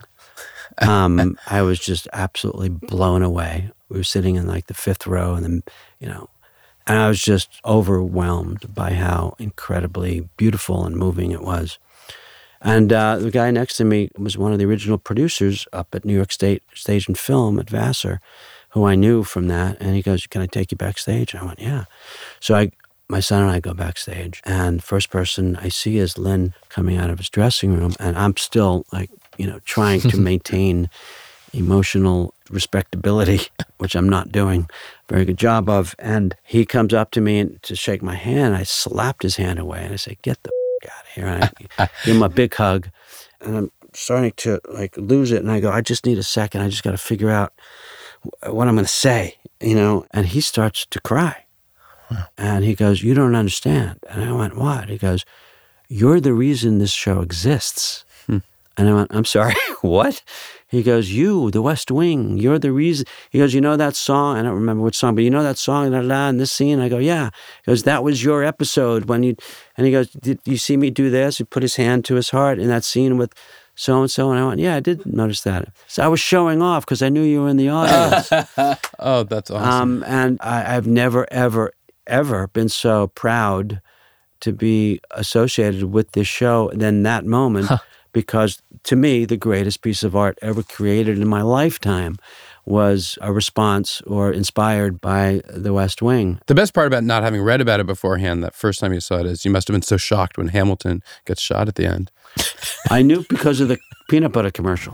Speaker 3: Um, I was just absolutely blown away. We were sitting in like the fifth row and then, you know, and I was just overwhelmed by how incredibly beautiful and moving it was. And uh, the guy next to me was one of the original producers up at New York State Stage and Film at Vassar, who I knew from that. And he goes, can I take you backstage? And I went, yeah. So I, my son and I go backstage. And first person I see is Lin coming out of his dressing room. And I'm still like, you know, trying to maintain emotional respectability, which I'm not doing a very good job of. And he comes up to me and to shake my hand. I slapped his hand away and I say, get the f- out of here. And I give him a big hug. And I'm starting to like lose it. And I go, I just need a second. I just got to figure out what I'm going to say, you know. And he starts to cry. Wow. And he goes, you don't understand. And I went, what? He goes, you're the reason this show exists. Hmm. And I went, I'm sorry, what? He goes, you, the West Wing, you're the reason. He goes, you know that song? I don't remember which song, but you know that song, da, da, in this scene? I go, yeah. He goes, that was your episode when you, and he goes, did you see me do this? He put his hand to his heart in that scene with so-and-so. And I went, yeah, I did notice that. So I was showing off because I knew you were in the audience.
Speaker 2: Oh, that's awesome.
Speaker 3: Um, and I, I've never, ever, ever been so proud to be associated with this show than that moment. Huh. Because to me, the greatest piece of art ever created in my lifetime was a response or inspired by The West Wing.
Speaker 2: The best part about not having read about it beforehand, that first time you saw it, is you must have been so shocked when Hamilton gets shot at the end.
Speaker 3: I knew because of the peanut butter commercial.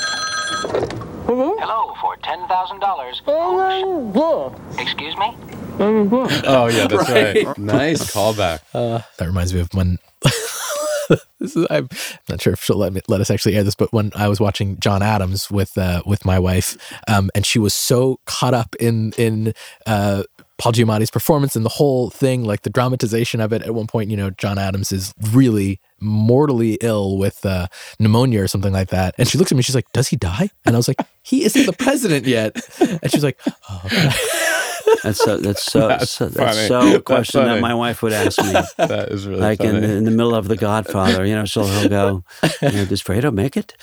Speaker 14: Hello, for ten thousand dollars. Excuse me?
Speaker 2: Oh, yeah, that's right. right. Nice callback.
Speaker 1: Uh, that reminds me of when... This is, I'm not sure if she'll let me let us actually air this, but when I was watching John Adams with uh, with my wife, um, and she was so caught up in in uh, Paul Giamatti's performance and the whole thing, like the dramatization of it. At one point, you know, John Adams is really mortally ill with uh, pneumonia or something like that, and she looks at me, she's like, "Does he die?" And I was like, "He isn't the president yet," and she's like, "Oh." Okay.
Speaker 3: That's so. That's so.
Speaker 2: That's
Speaker 3: so, that's
Speaker 2: funny.
Speaker 3: so a
Speaker 2: That's
Speaker 3: question
Speaker 2: funny.
Speaker 3: that my wife would ask me.
Speaker 2: That is really
Speaker 3: like
Speaker 2: funny.
Speaker 3: in the, in the middle of The Godfather. You know, so he'll go, you know, "Does Fredo make it?"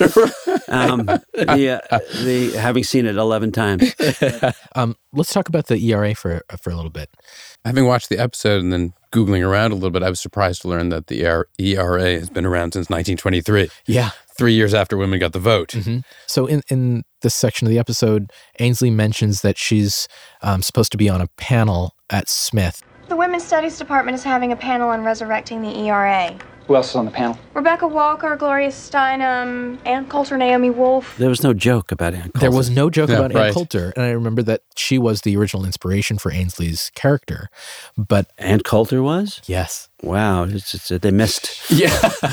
Speaker 3: Um, the, uh, the having seen it eleven times.
Speaker 1: um, let's talk about the E R A for for a little bit.
Speaker 2: Having watched the episode and then Googling around a little bit, I was surprised to learn that the E R A has been around since nineteen twenty-three.
Speaker 1: Yeah.
Speaker 2: Three years after women got the vote.
Speaker 1: Mm-hmm. So in, in this section of the episode, Ainsley mentions that she's um, supposed to be on a panel at Smith.
Speaker 15: The Women's Studies Department is having a panel on resurrecting the E R A.
Speaker 11: Who else is on the panel?
Speaker 15: Rebecca Walker, Gloria Steinem, Ann Coulter, Naomi Wolf.
Speaker 3: There was no joke about Ann Coulter.
Speaker 1: There was no joke
Speaker 2: Yeah,
Speaker 1: about
Speaker 2: right.
Speaker 1: Ann Coulter. And I remember that she was the original inspiration for Ainsley's character. But
Speaker 3: Ann Coulter was?
Speaker 1: Yes.
Speaker 3: Wow. It's just, they missed.
Speaker 1: Yeah.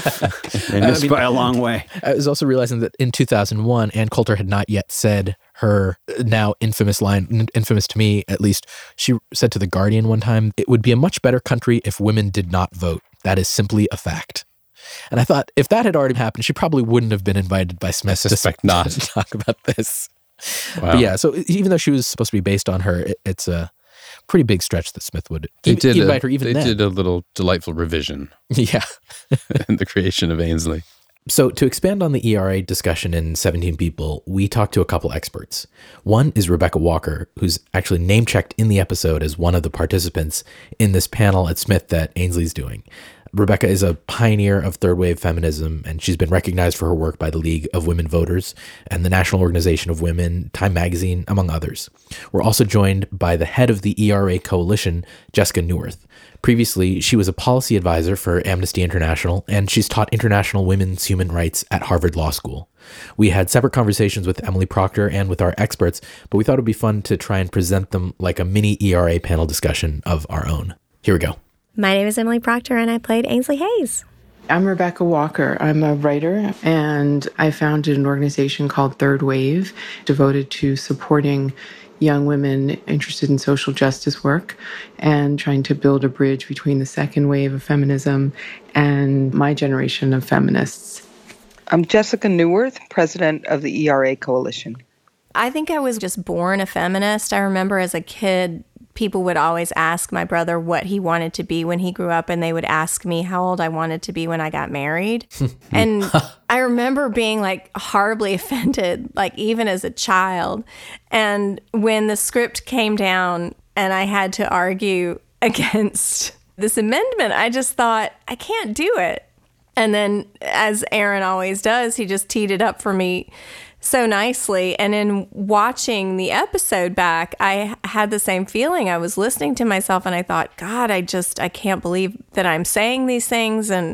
Speaker 3: They missed
Speaker 1: I mean,
Speaker 3: by a long way.
Speaker 1: I was also realizing that in two thousand one, Ann Coulter had not yet said her now infamous line, infamous to me at least. She said to The Guardian one time, "It would be a much better country if women did not vote. That is simply a fact." And I thought if that had already happened, she probably wouldn't have been invited by Smith
Speaker 2: I suspect
Speaker 1: to,
Speaker 2: not.
Speaker 1: to talk about this.
Speaker 2: Wow.
Speaker 1: But yeah, so even though she was supposed to be based on her, it, it's a pretty big stretch that Smith would
Speaker 2: They
Speaker 1: e-
Speaker 2: did
Speaker 1: invite
Speaker 2: a,
Speaker 1: her even
Speaker 2: They
Speaker 1: then.
Speaker 2: did a little delightful revision
Speaker 1: Yeah.
Speaker 2: in the creation of Ainsley.
Speaker 1: So to expand on the E R A discussion in seventeen People, we talked to a couple experts. One is Rebecca Walker, who's actually name-checked in the episode as one of the participants in this panel at Smith that Ainsley's doing. Rebecca is a pioneer of third-wave feminism, and she's been recognized for her work by the League of Women Voters and the National Organization of Women, Time Magazine, among others. We're also joined by the head of the E R A Coalition, Jessica Neuwirth. Previously, she was a policy advisor for Amnesty International, and she's taught international women's human rights at Harvard Law School. We had separate conversations with Emily Proctor and with our experts, but we thought it would be fun to try and present them like a mini E R A panel discussion of our own. Here we go.
Speaker 16: My name is Emily Proctor, and I played Ainsley Hayes.
Speaker 17: I'm Rebecca Walker. I'm a writer, and I founded an organization called Third Wave, devoted to supporting young women interested in social justice work and trying to build a bridge between the second wave of feminism and my generation of feminists.
Speaker 18: I'm Jessica Neuwirth, president of the E R A Coalition.
Speaker 16: I think I was just born a feminist. I remember as a kid, people would always ask my brother what he wanted to be when he grew up, and they would ask me how old I wanted to be when I got married. And I remember being like horribly offended, like even as a child. And when the script came down and I had to argue against this amendment, I just thought, I can't do it. And then, as Aaron always does, he just teed it up for me so nicely. And in watching the episode back, I had the same feeling. I was listening to myself and I thought, God, I just, I can't believe that I'm saying these things, and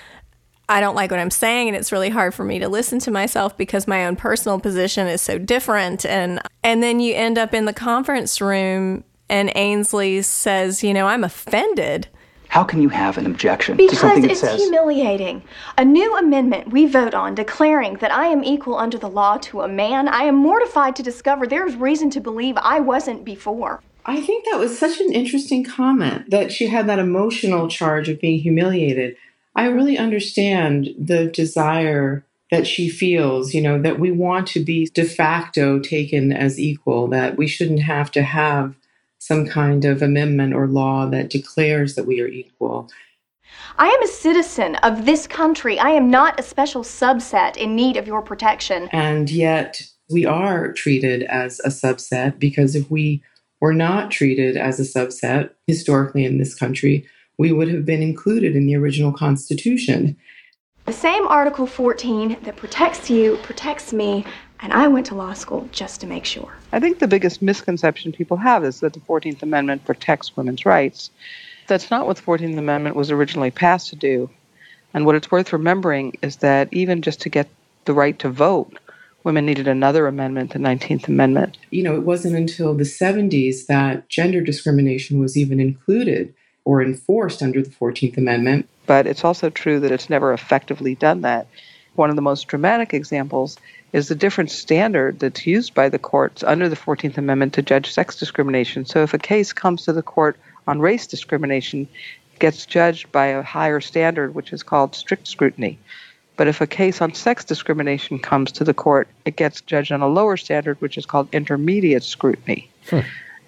Speaker 16: I don't like what I'm saying. And it's really hard for me to listen to myself because my own personal position is so different. And, and then you end up in the conference room and Ainsley says, you know, I'm offended.
Speaker 11: How can you have an objection
Speaker 15: Because
Speaker 11: to something that
Speaker 15: it's
Speaker 11: says...
Speaker 15: humiliating. A new amendment we vote on declaring that I am equal under the law to a man. I am mortified to discover there's reason to believe I wasn't before.
Speaker 17: I think that was such an interesting comment, that she had that emotional charge of being humiliated. I really understand the desire that she feels, you know, that we want to be de facto taken as equal, that we shouldn't have to have some kind of amendment or law that declares that we are equal.
Speaker 15: I am a citizen of this country. I am not a special subset in need of your protection.
Speaker 17: And yet we are treated as a subset, because if we were not treated as a subset historically in this country, we would have been included in the original Constitution.
Speaker 15: The same Article fourteen that protects you protects me, and I went to law school just to make sure.
Speaker 18: I think the biggest misconception people have is that the fourteenth Amendment protects women's rights. That's not what the fourteenth Amendment was originally passed to do. And what it's worth remembering is that even just to get the right to vote, women needed another amendment, the nineteenth Amendment.
Speaker 17: You know, it wasn't until the seventies that gender discrimination was even included or enforced under the fourteenth Amendment.
Speaker 18: But it's also true that it's never effectively done that. One of the most dramatic examples is the different standard that's used by the courts under the fourteenth Amendment to judge sex discrimination. So if a case comes to the court on race discrimination, it gets judged by a higher standard, which is called strict scrutiny. But if a case on sex discrimination comes to the court, it gets judged on a lower standard, which is called intermediate scrutiny. Hmm.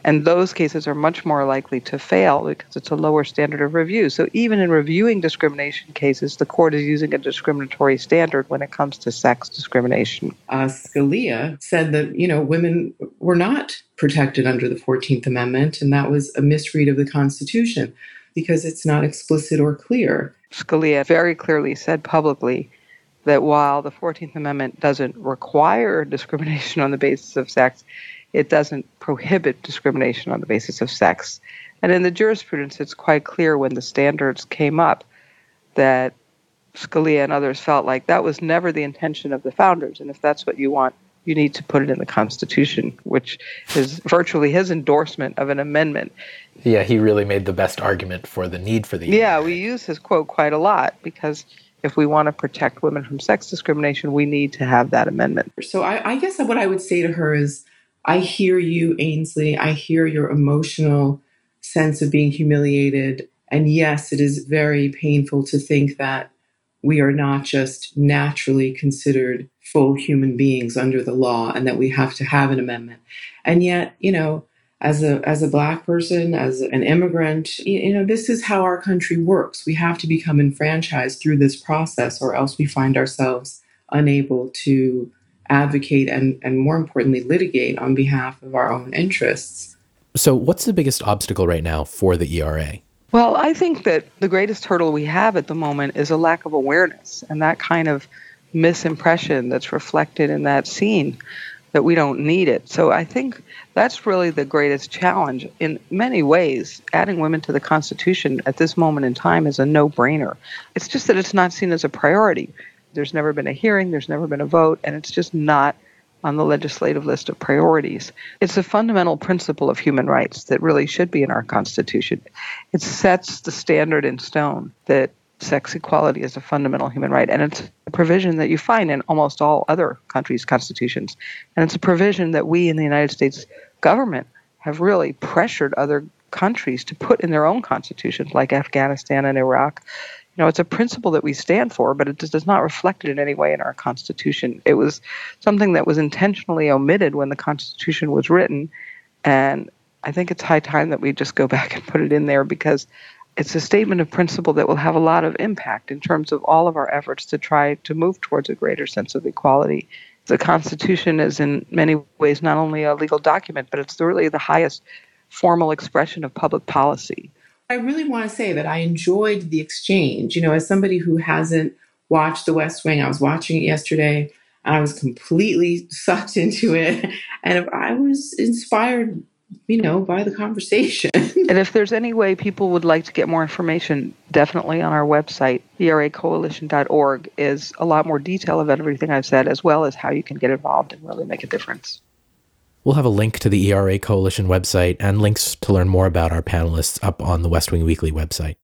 Speaker 18: And those cases are much more likely to fail because it's a lower standard of review. So even in reviewing discrimination cases, the court is using a discriminatory standard when it comes to sex discrimination.
Speaker 17: Uh, Scalia said that, you know, women were not protected under the fourteenth Amendment, and that was a misread of the Constitution because it's not explicit or clear.
Speaker 18: Scalia very clearly said publicly that while the fourteenth Amendment doesn't require discrimination on the basis of sex, it doesn't prohibit discrimination on the basis of sex. And in the jurisprudence, it's quite clear when the standards came up that Scalia and others felt like that was never the intention of the founders. And if that's what you want, you need to put it in the Constitution, which is virtually his endorsement of an amendment.
Speaker 1: Yeah, he really made the best argument for the need for the
Speaker 18: Yeah, we use his quote quite a lot because if we want to protect women from sex discrimination, we need to have that amendment.
Speaker 17: So I, I guess what I would say to her is, I hear you, Ainsley. I hear your emotional sense of being humiliated. And yes, it is very painful to think that we are not just naturally considered full human beings under the law and that we have to have an amendment. And yet, you know, as a as a Black person, as an immigrant, you, you know, this is how our country works. We have to become enfranchised through this process, or else we find ourselves unable to advocate and, and more importantly, litigate on behalf of our own interests.
Speaker 1: So what's the biggest obstacle right now for the E R A?
Speaker 18: Well, I think that the greatest hurdle we have at the moment is a lack of awareness and that kind of misimpression that's reflected in that scene, that we don't need it. So I think that's really the greatest challenge. In many ways, adding women to the Constitution at this moment in time is a no-brainer. It's just that it's not seen as a priority. There's never been a hearing, there's never been a vote, and it's just not on the legislative list of priorities. It's a fundamental principle of human rights that really should be in our Constitution. It sets the standard in stone that sex equality is a fundamental human right, and it's a provision that you find in almost all other countries' constitutions. And it's a provision that we in the United States government have really pressured other countries to put in their own constitutions, like Afghanistan and Iraq. You know, it's a principle that we stand for, but it does not reflect it in any way in our Constitution. It was something that was intentionally omitted when the Constitution was written, and I think it's high time that we just go back and put it in there because it's a statement of principle that will have a lot of impact in terms of all of our efforts to try to move towards a greater sense of equality. The Constitution is in many ways not only a legal document, but it's really the highest formal expression of public policy.
Speaker 17: I really want to say that I enjoyed the exchange. You know, as somebody who hasn't watched The West Wing, I was watching it yesterday and I was completely sucked into it. And I was inspired, you know, by the conversation.
Speaker 18: And if there's any way people would like to get more information, definitely on our website, E R A coalition dot org, is a lot more detail of everything I've said, as well as how you can get involved and really make a difference.
Speaker 1: We'll have a link to the E R A Coalition website and links to learn more about our panelists up on the West Wing Weekly website.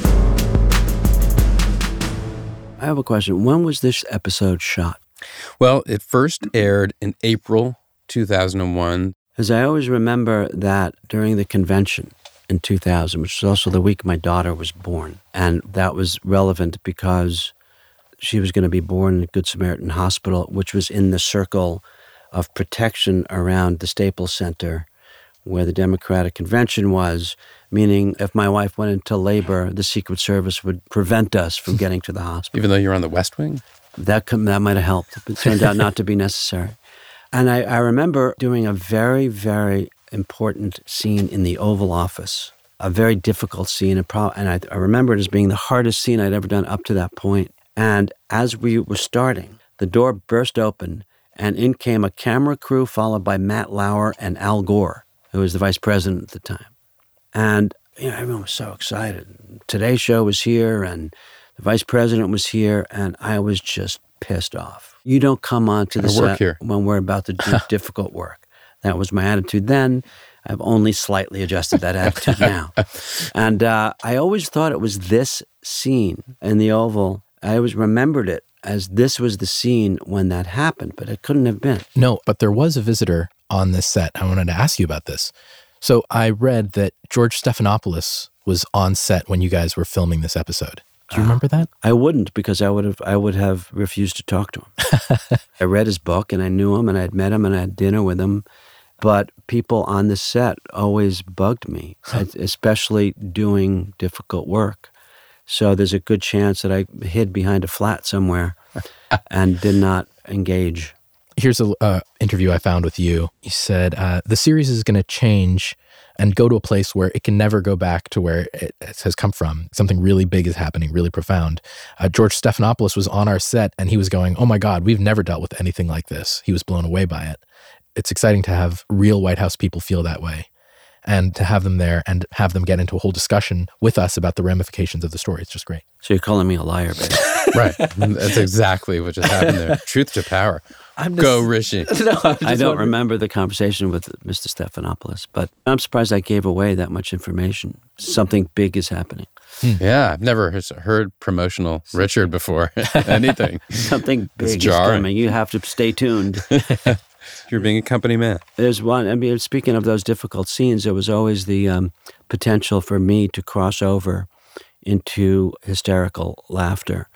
Speaker 3: I have a question. When was this episode shot?
Speaker 2: Well, it first aired in April two thousand one.
Speaker 3: Because I always remember that during the convention in two thousand, which was also the week my daughter was born. And that was relevant because she was going to be born at Good Samaritan Hospital, which was in the circle of protection around the Staples Center where the Democratic Convention was, meaning if my wife went into labor, the Secret Service would prevent us from getting to the hospital.
Speaker 2: Even though you're on the West Wing?
Speaker 3: That, that might have helped. It turned out not to be necessary. And I, I remember doing a very, very important scene in the Oval Office, a very difficult scene. And I, I remember it as being the hardest scene I'd ever done up to that point. And as we were starting, the door burst open, and in came a camera crew followed by Matt Lauer and Al Gore, who was the vice president at the time. And you know, everyone was so excited. Today's Show was here, and the vice president was here, and I was just pissed off. You don't come on to the set here when we're about to do difficult work. That was my attitude then. I've only slightly adjusted that attitude now. And uh, I always thought it was this scene in the Oval. I always remembered it as this was the scene when that happened, but it couldn't have been.
Speaker 1: No, but there was a visitor on this set. I wanted to ask you about this. So I read that George Stephanopoulos was on set when you guys were filming this episode. Do you remember that?
Speaker 3: I wouldn't, because I would have I would have refused to talk to him. I read his book, and I knew him, and I had met him, and I had dinner with him. But people on the set always bugged me, especially doing difficult work. So there's a good chance that I hid behind a flat somewhere and did not engage.
Speaker 1: Here's an uh, interview I found with you. You said, uh, the series is going to change and go to a place where it can never go back to where it has come from. Something really big is happening, really profound. Uh, George Stephanopoulos was on our set and he was going, oh my God, we've never dealt with anything like this. He was blown away by it. It's exciting to have real White House people feel that way and to have them there and have them get into a whole discussion with us about the ramifications of the story. It's just great.
Speaker 3: So you're calling me a liar, baby.
Speaker 2: Right. That's exactly what just happened there. Truth to power.
Speaker 3: I'm just,
Speaker 2: Go, Rishi.
Speaker 3: No, I don't wondering. remember the conversation with Mister Stephanopoulos, but I'm surprised I gave away that much information. Something big is happening.
Speaker 2: Hmm. Yeah, I've never heard promotional Richard before. Anything.
Speaker 3: Something big is coming. You have to stay tuned.
Speaker 2: You're being a company man.
Speaker 3: There's one, I mean, speaking of those difficult scenes, there was always the um, potential for me to cross over into hysterical laughter.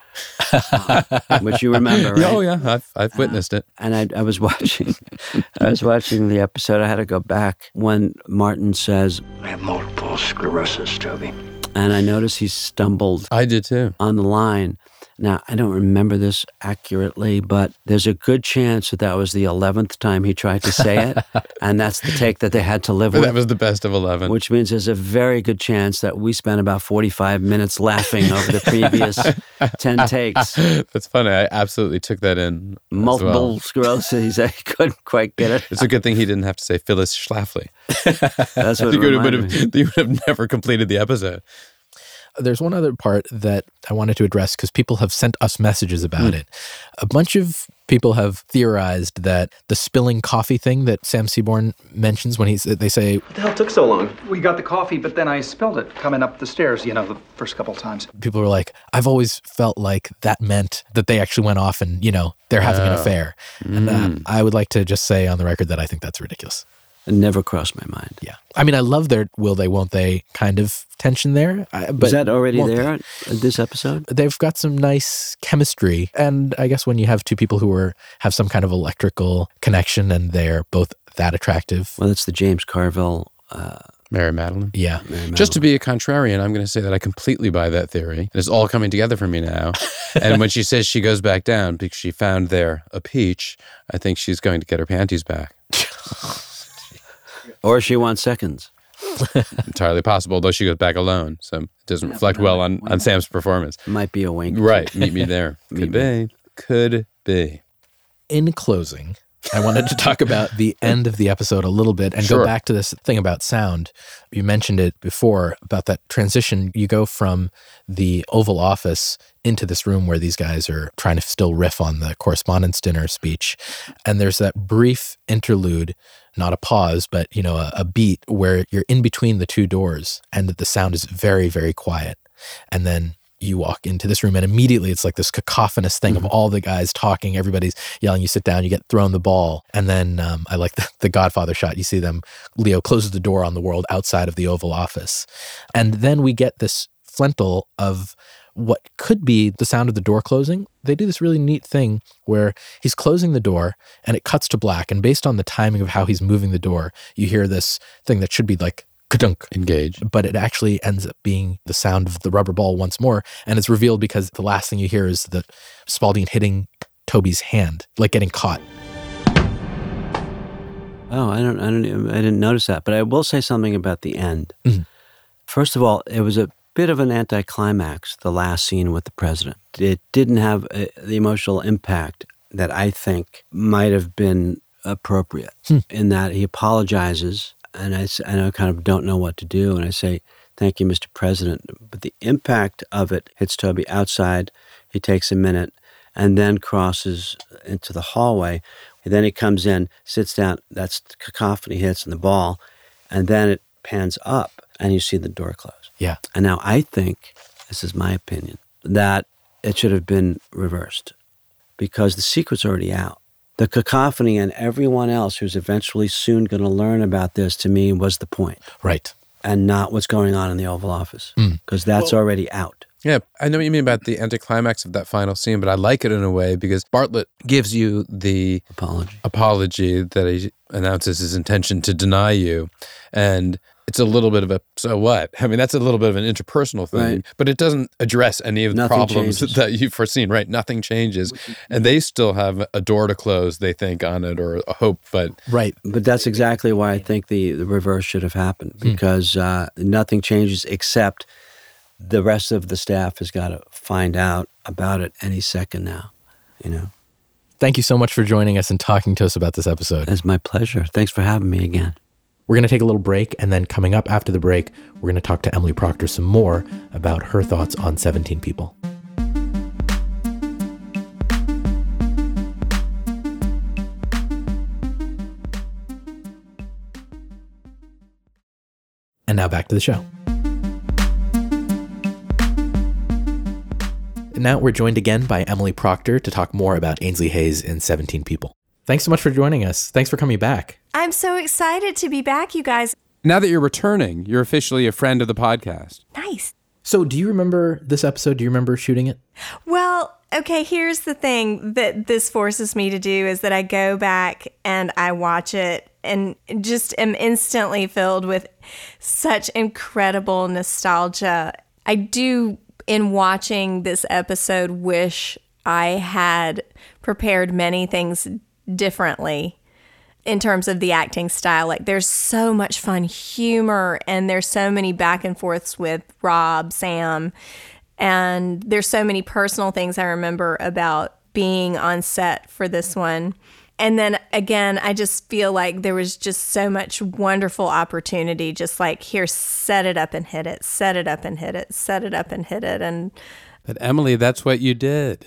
Speaker 3: uh, which you remember, right?
Speaker 2: Oh yeah, I've I've witnessed it.
Speaker 3: Uh, and I, I was watching, I was watching the episode. I had to go back when Martin says,
Speaker 7: "I have multiple sclerosis, Toby,"
Speaker 3: and I noticed he stumbled.
Speaker 2: I did too
Speaker 3: on the line. Now, I don't remember this accurately, but there's a good chance that that was the eleventh time he tried to say it, and that's the take that they had to live with.
Speaker 2: That was the best of eleven.
Speaker 3: Which means there's a very good chance that we spent about forty-five minutes laughing over the previous ten takes.
Speaker 2: That's funny. I absolutely took that in.
Speaker 3: Multiple
Speaker 2: well.
Speaker 3: sclerosis. I couldn't quite get it.
Speaker 2: It's a good thing he didn't have to say Phyllis Schlafly.
Speaker 3: That's what it
Speaker 2: you
Speaker 3: reminded
Speaker 2: would have, you would have never completed the episode.
Speaker 1: There's one other part that I wanted to address because people have sent us messages about mm. it. A bunch of people have theorized that the spilling coffee thing that Sam Seaborn mentions when he's, they say,
Speaker 11: what the hell took so long? We got the coffee, but then I spilled it coming up the stairs, you know, the first couple of times.
Speaker 1: People were like, I've always felt like that meant that they actually went off and, you know, they're having oh. an affair. Mm. And uh, I would like to just say on the record that I think that's ridiculous.
Speaker 3: It never crossed my mind.
Speaker 1: Yeah. I mean, I love their will they, won't they kind of tension there. But
Speaker 3: was that already there in this episode?
Speaker 1: They've got some nice chemistry. And I guess when you have two people who are have some kind of electrical connection and they're both that attractive.
Speaker 3: Well, that's the James Carville. Uh,
Speaker 2: Mary Madeline.
Speaker 1: Yeah.
Speaker 3: Mary Madeline.
Speaker 2: Just to be a contrarian, I'm going to say that I completely buy that theory. It's all coming together for me now. And when she says she goes back down because she found there a peach, I think she's going to get her panties back.
Speaker 3: Or she wants seconds.
Speaker 2: Entirely possible, though she goes back alone. So it doesn't reflect well on, on Sam's performance.
Speaker 3: Might be a wink.
Speaker 2: Right. Meet me there. Could be. Could be.
Speaker 1: In closing, I wanted to talk about the end of the episode a little bit and
Speaker 2: sure.
Speaker 1: go back to this thing about sound. You mentioned it before about that transition. You go from the Oval Office into this room where these guys are trying to still riff on the Correspondents' Dinner speech. And there's that brief interlude, not a pause, but, you know, a, a beat where you're in between the two doors and that the sound is very, very quiet. And then you walk into this room and immediately it's like this cacophonous thing mm-hmm. of all the guys talking, everybody's yelling, you sit down, you get thrown the ball. And then um, I like the, the Godfather shot. You see them, Leo closes the door on the world outside of the Oval Office. And then we get this flental of what could be the sound of the door closing. They do this really neat thing where he's closing the door and it cuts to black. And based on the timing of how he's moving the door, you hear this thing that should be like ka-dunk.
Speaker 2: Engage.
Speaker 1: But it actually ends up being the sound of the rubber ball once more. And it's revealed because the last thing you hear is the Spalding hitting Toby's hand, like getting caught.
Speaker 3: Oh, I don't, I don't, I didn't notice that. But I will say something about the end.
Speaker 1: Mm-hmm.
Speaker 3: First of all, it was a bit of an anticlimax, the last scene with the president. It didn't have a, the emotional impact that I think might have been appropriate hmm. in that he apologizes and I, and I kind of don't know what to do. And I say, thank you, Mister President. But the impact of it hits Toby outside. He takes a minute and then crosses into the hallway. And then he comes in, sits down. That's cacophony hits in the ball. And then it pans up and you see the door close.
Speaker 1: Yeah.
Speaker 3: And now I think, this is my opinion, that it should have been reversed because the secret's already out. The cacophony and everyone else who's eventually soon going to learn about this, to me, was the point.
Speaker 1: Right.
Speaker 3: And not what's going on in the Oval Office, because
Speaker 1: mm.
Speaker 3: that's
Speaker 1: well,
Speaker 3: already out.
Speaker 2: Yeah, I know what you mean about the anticlimax of that final scene, but I like it in a way because Bartlett gives you the
Speaker 3: apology,
Speaker 2: apology that he announces his intention to deny you. And it's a little bit of a, so what? I mean, that's a little bit of an interpersonal thing,
Speaker 3: Right.
Speaker 2: but it doesn't address any of the
Speaker 3: Nothing
Speaker 2: problems
Speaker 3: changes.
Speaker 2: that you've foreseen, right? Nothing changes. And they still have a door to close, they think, on it, or a hope, but...
Speaker 1: Right.
Speaker 3: But that's exactly why I think the, the reverse should have happened, because uh, nothing changes except the rest of the staff has got to find out about it any second now, you know.
Speaker 1: Thank you so much for joining us and talking to us about this episode.
Speaker 3: It's my pleasure. Thanks for having me again.
Speaker 1: We're going to take a little break, and then coming up after the break, we're going to talk to Emily Proctor some more about her thoughts on seventeen People. And now back to the show. Now we're joined again by Emily Proctor to talk more about Ainsley Hayes in seventeen People. Thanks so much for joining us. Thanks for coming back.
Speaker 16: I'm so excited to be back, you guys.
Speaker 2: Now that you're returning, you're officially a friend of the podcast.
Speaker 16: Nice.
Speaker 1: So do you remember this episode? Do you remember shooting it?
Speaker 16: Well, okay, here's the thing that this forces me to do is that I go back and I watch it and just am instantly filled with such incredible nostalgia. I do, in watching this episode, wish I had prepared many things differently in terms of the acting style. Like, there's so much fun humor and there's so many back and forths with Rob, Sam, and there's so many personal things I remember about being on set for this one. And then again, I just feel like there was just so much wonderful opportunity, just like, here, set it up and hit it, set it up and hit it, set it up and hit it. And
Speaker 2: But Emily, that's what you did.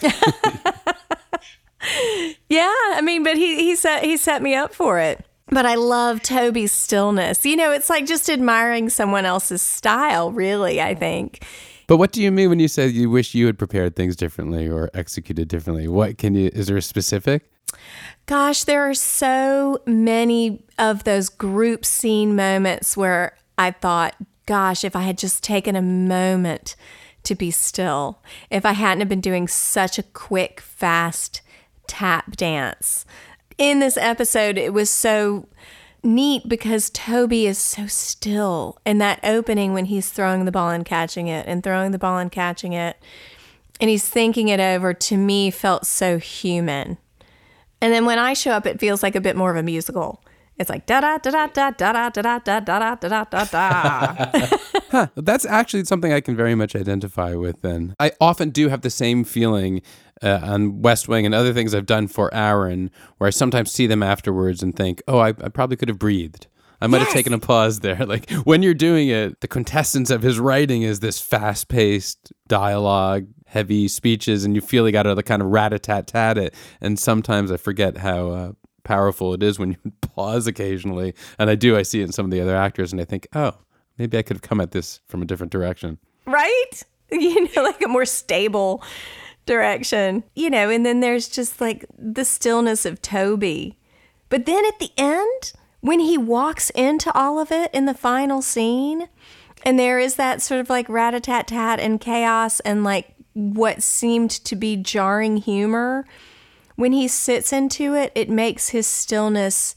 Speaker 16: yeah, I mean, but he he set he set me up for it. But I love Toby's stillness. You know, it's like just admiring someone else's style, really, I think.
Speaker 2: But what do you mean when you say you wish you had prepared things differently or executed differently? What can you, is there a specific?
Speaker 16: Gosh, there are so many of those group scene moments where I thought, gosh, if I had just taken a moment to be still, if I hadn't have been doing such a quick, fast tap dance. In this episode, it was so neat because Toby is so still. And that opening when he's throwing the ball and catching it and throwing the ball and catching it, and he's thinking it over, to me felt so human. And then when I show up, it feels like a bit more of a musical. It's like da da da da da da da da da da da da da da.
Speaker 2: Huh, that's actually something I can very much identify with then. I often do have the same feeling uh, on West Wing and other things I've done for Aaron, where I sometimes see them afterwards and think, oh, I, I probably could have breathed. I might yes. have taken a pause there. Like, when you're doing it, the quintessence of his writing is this fast-paced dialogue, heavy speeches, and you feel you got to kind of rat-a-tat-tat it. And sometimes I forget how uh, powerful it is when you pause occasionally. And I do. I see it in some of the other actors, and I think, oh, maybe I could have come at this from a different direction.
Speaker 16: Right? You know, like a more stable direction. You know, and then there's just like the stillness of Toby. But then at the end, when he walks into all of it in the final scene, and there is that sort of like rat-a-tat-tat and chaos and like what seemed to be jarring humor, when he sits into it, it makes his stillness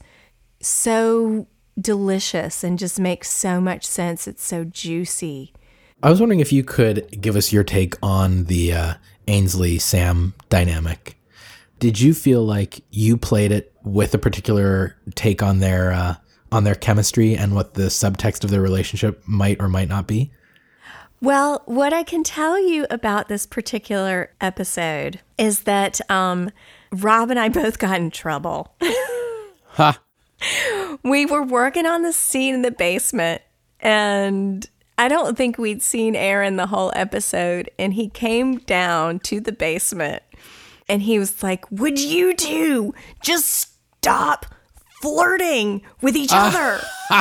Speaker 16: so delicious and just makes so much sense. It's so juicy.
Speaker 1: I was wondering if you could give us your take on the uh, Ainsley-Sam dynamic. Did you feel like you played it with a particular take on their uh, on their chemistry and what the subtext of their relationship might or might not be?
Speaker 16: Well, what I can tell you about this particular episode is that um, Rob and I both got in trouble.
Speaker 2: Ha!
Speaker 16: We were working on the scene in the basement, and I don't think we'd seen Aaron the whole episode, and he came down to the basement, and he was like, would you two just stop flirting with each other?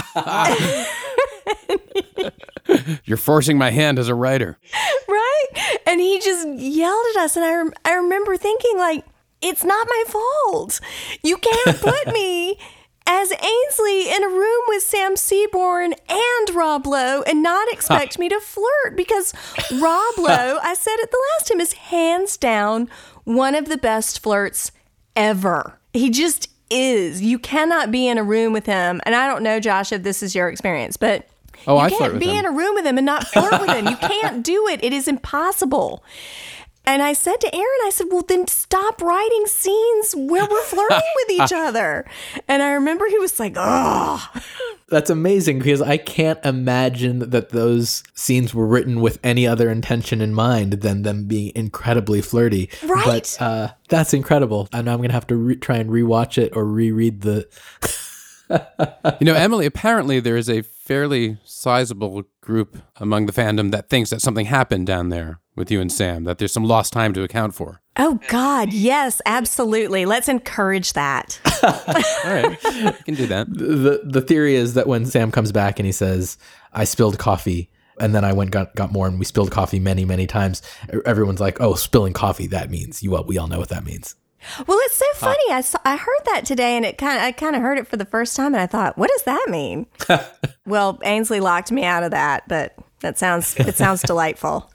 Speaker 2: You're forcing my hand as a writer.
Speaker 16: Right? And he just yelled at us, and I, rem- I remember thinking, like, it's not my fault. You can't put me as Ainsley in a room with Sam Seaborn and Rob Lowe and not expect me to flirt, because Rob Lowe, I said it the last time, is hands down one of the best flirts ever. He just is. You cannot be in a room with him. And I don't know, Josh, if this is your experience, but
Speaker 2: oh,
Speaker 16: you
Speaker 2: I
Speaker 16: can't be in a room with him and not flirt with him. You can't do it. It is impossible. And I said to Aaron, I said, well, then stop writing scenes where we're flirting with each other. And I remember he was like, oh.
Speaker 1: That's amazing, because I can't imagine that those scenes were written with any other intention in mind than them being incredibly flirty.
Speaker 16: Right.
Speaker 1: But uh, that's incredible. And I'm going to have to re- try and rewatch it or reread the...
Speaker 2: You know, Emily, apparently there is a fairly sizable group among the fandom that thinks that something happened down there with you and Sam, that there's some lost time to account for.
Speaker 16: Oh, God, yes, absolutely. Let's encourage that.
Speaker 2: All right, you can do that.
Speaker 1: The, the theory is that when Sam comes back and he says, I spilled coffee, and then I went got got more, and we spilled coffee many, many times, everyone's like, oh, spilling coffee, that means, you. Well, we all know what that means.
Speaker 16: Well, it's so funny. Huh. I saw, I heard that today, and it kind of I kind of heard it for the first time, and I thought, what does that mean? Well, Ainsley locked me out of that, but that sounds it sounds delightful.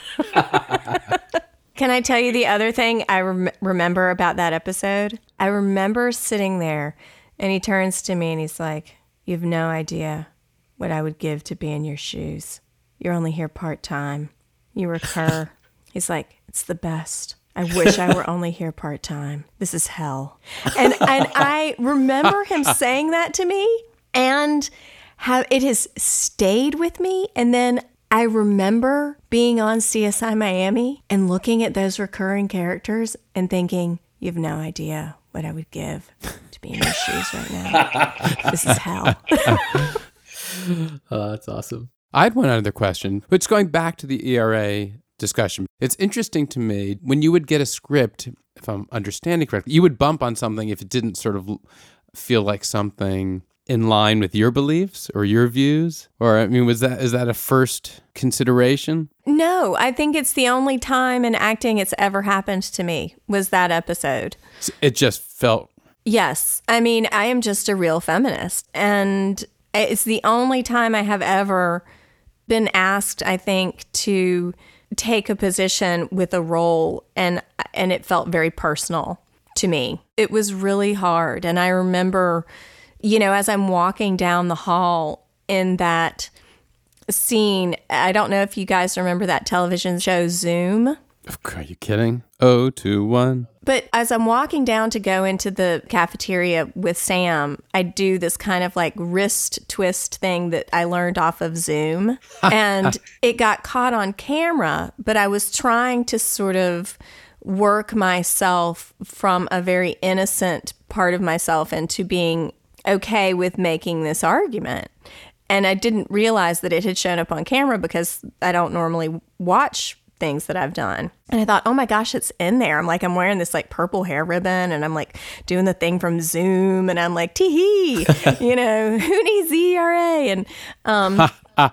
Speaker 16: Can I tell you the other thing I rem- remember about that episode? I remember sitting there, and he turns to me, and he's like, "You have no idea what I would give to be in your shoes. You're only here part time. You recur." He's like, "It's the best. I wish I were only here part-time. This is hell." And and I remember him saying that to me, and how it has stayed with me. And then I remember being on C S I Miami and looking at those recurring characters and thinking, you have no idea what I would give to be in your shoes right now. This is hell.
Speaker 1: Oh, that's awesome.
Speaker 2: I had one other question, which going back to the E R A discussion. It's interesting to me when you would get a script, if I'm understanding correctly, you would bump on something if it didn't sort of feel like something in line with your beliefs or your views? Or, I mean, was that is that a first consideration?
Speaker 16: No, I think it's the only time in acting it's ever happened to me was that episode.
Speaker 2: It just felt...
Speaker 16: Yes. I mean, I am just a real feminist. And it's the only time I have ever been asked, I think, to take a position with a role, and and it felt very personal to me. It was really hard. And I remember, you know, as I'm walking down the hall in that scene, I don't know if you guys remember that television show Zoom.
Speaker 2: Are you kidding? Oh, two, one.
Speaker 16: But as I'm walking down to go into the cafeteria with Sam, I do this kind of like wrist twist thing that I learned off of Zoom. And it got caught on camera, but I was trying to sort of work myself from a very innocent part of myself into being okay with making this argument. And I didn't realize that it had shown up on camera because I don't normally watch things that I've done. And I thought, oh my gosh, it's in there. I'm like, I'm wearing this like purple hair ribbon, and I'm like doing the thing from Zoom, and I'm like, tee hee, you know, who needs E R A? And, um,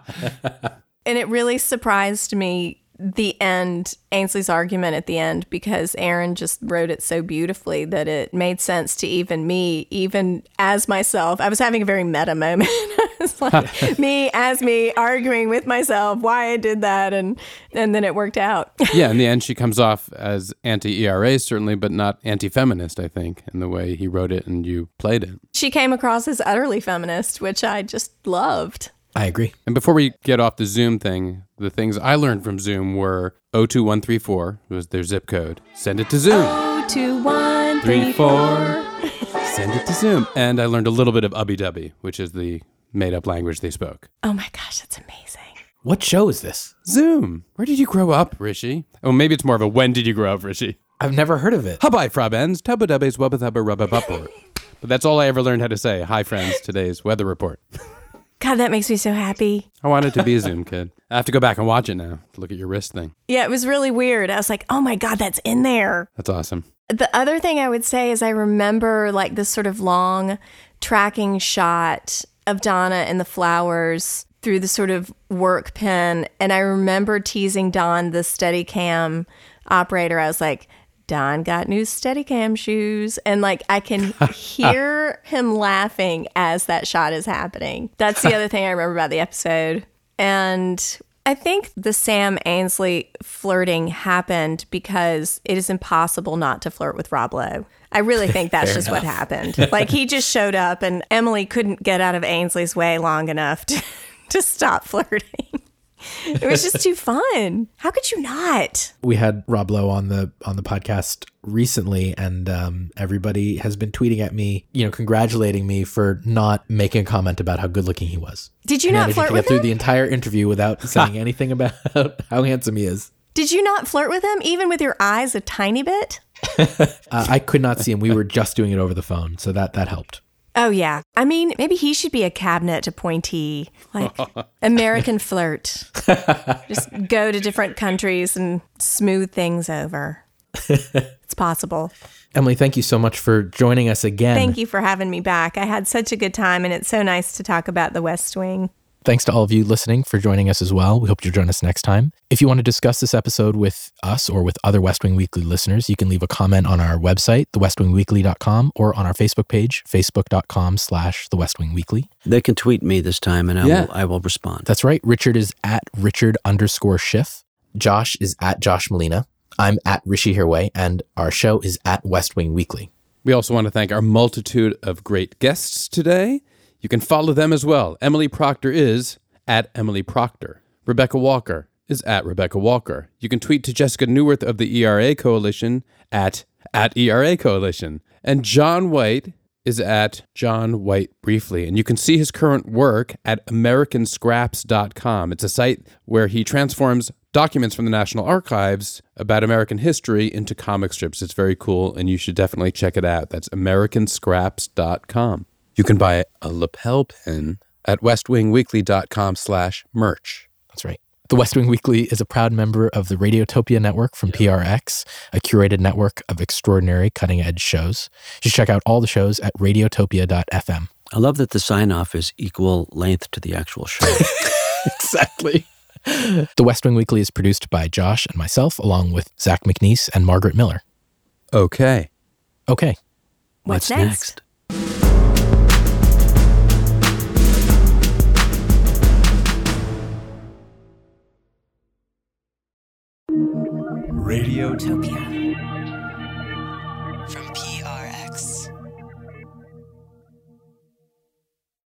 Speaker 16: and it really surprised me, the end, Ainsley's argument at the end, because Aaron just wrote it so beautifully that it made sense to even me, even as myself. I was having a very meta moment. It's like me as me arguing with myself why I did that, and and then it worked out.
Speaker 2: Yeah, in the end, she comes off as anti-E R A, certainly, but not anti-feminist, I think, in the way he wrote it and you played it.
Speaker 16: She came across as utterly feminist, which I just loved.
Speaker 1: I agree.
Speaker 2: And before we get off the Zoom thing, the things I learned from Zoom were oh two one three four was their zip code. Send it to Zoom.
Speaker 16: oh two one three four
Speaker 2: Send it to Zoom. And I learned a little bit of Ubby-Dubby, which is the made-up language they spoke.
Speaker 16: Oh my gosh, that's amazing.
Speaker 1: What show is this?
Speaker 2: Zoom. Where did you grow up, Rishi? Oh, maybe it's more of a when did you grow up, Rishi?
Speaker 1: I've never heard of it.
Speaker 2: Hi, Frabens. Tubba-dubbies, wubba-thubba, rubba-bupper. But that's all I ever learned how to say. Hi, friends. Today's weather report.
Speaker 16: God, that makes me so happy.
Speaker 2: I wanted to be a Zoom kid. I have to go back and watch it now to look at your wrist thing.
Speaker 16: Yeah, it was really weird. I was like, oh my God, that's in there.
Speaker 2: That's awesome.
Speaker 16: The other thing I would say is I remember like this sort of long tracking shot of Donna and the flowers through the sort of work pen. And I remember teasing Don, the Steadicam operator. I was like, Don got new Steadicam shoes. And like, I can hear him laughing as that shot is happening. That's the other thing I remember about the episode. And I think the Sam Ainsley flirting happened because it is impossible not to flirt with Rob Lowe. I really think that's just enough. What happened. Like, he just showed up and Emily couldn't get out of Ainsley's way long enough to, to stop flirting. It was just too fun. How could you not?
Speaker 1: We had Rob Lowe on the on the podcast recently, and um, everybody has been tweeting at me, you know, congratulating me for not making a comment about how good looking he was.
Speaker 16: Did you
Speaker 1: I
Speaker 16: not
Speaker 1: managed
Speaker 16: flirt
Speaker 1: to
Speaker 16: with
Speaker 1: get through
Speaker 16: him?
Speaker 1: the entire interview without saying anything about how handsome he is.
Speaker 16: Did you not flirt with him, even with your eyes a tiny bit?
Speaker 1: uh, I could not see him. We were just doing it over the phone, so that that helped.
Speaker 16: Oh, yeah. I mean, maybe he should be a cabinet appointee, like American flirt. Just go to different countries and smooth things over. It's possible.
Speaker 1: Emily, thank you so much for joining us again.
Speaker 16: Thank you for having me back. I had such a good time, and it's so nice to talk about the West Wing.
Speaker 1: Thanks to all of you listening for joining us as well. We hope you'll join us next time. If you want to discuss this episode with us or with other West Wing Weekly listeners, you can leave a comment on our website, the west wing weekly dot com, or on our Facebook page, facebook.com slash the West Wing Weekly.
Speaker 3: They can tweet me this time, and I,
Speaker 1: Yeah.
Speaker 3: will, I will respond.
Speaker 1: That's right. Richard is at Richard underscore Schiff. Josh is at Josh Molina. I'm at Rishi Hirway, and our show is at West Wing Weekly.
Speaker 2: We also want to thank our multitude of great guests today. You can follow them as well. Emily Proctor is at Emily Proctor. Rebecca Walker is at Rebecca Walker. You can tweet to Jessica Neuwirth of the E R A Coalition at, at E R A Coalition. And John White is at John White Briefly. And you can see his current work at american scraps dot com. It's a site where he transforms documents from the National Archives about American history into comic strips. It's very cool, and you should definitely check it out. That's american scraps dot com. You can buy a lapel pin at west wing weekly dot com slash merch.
Speaker 1: That's right. The West Wing Weekly is a proud member of the Radiotopia Network from P R X, a curated network of extraordinary cutting-edge shows. You should check out all the shows at radiotopia dot f m.
Speaker 3: I love that the sign-off is equal length to the actual show.
Speaker 1: Exactly. The West Wing Weekly is produced by Josh and myself, along with Zach McNeese and Margaret Miller.
Speaker 2: Okay.
Speaker 1: Okay.
Speaker 16: What's,
Speaker 3: What's
Speaker 16: next?
Speaker 3: next?
Speaker 19: Radiotopia.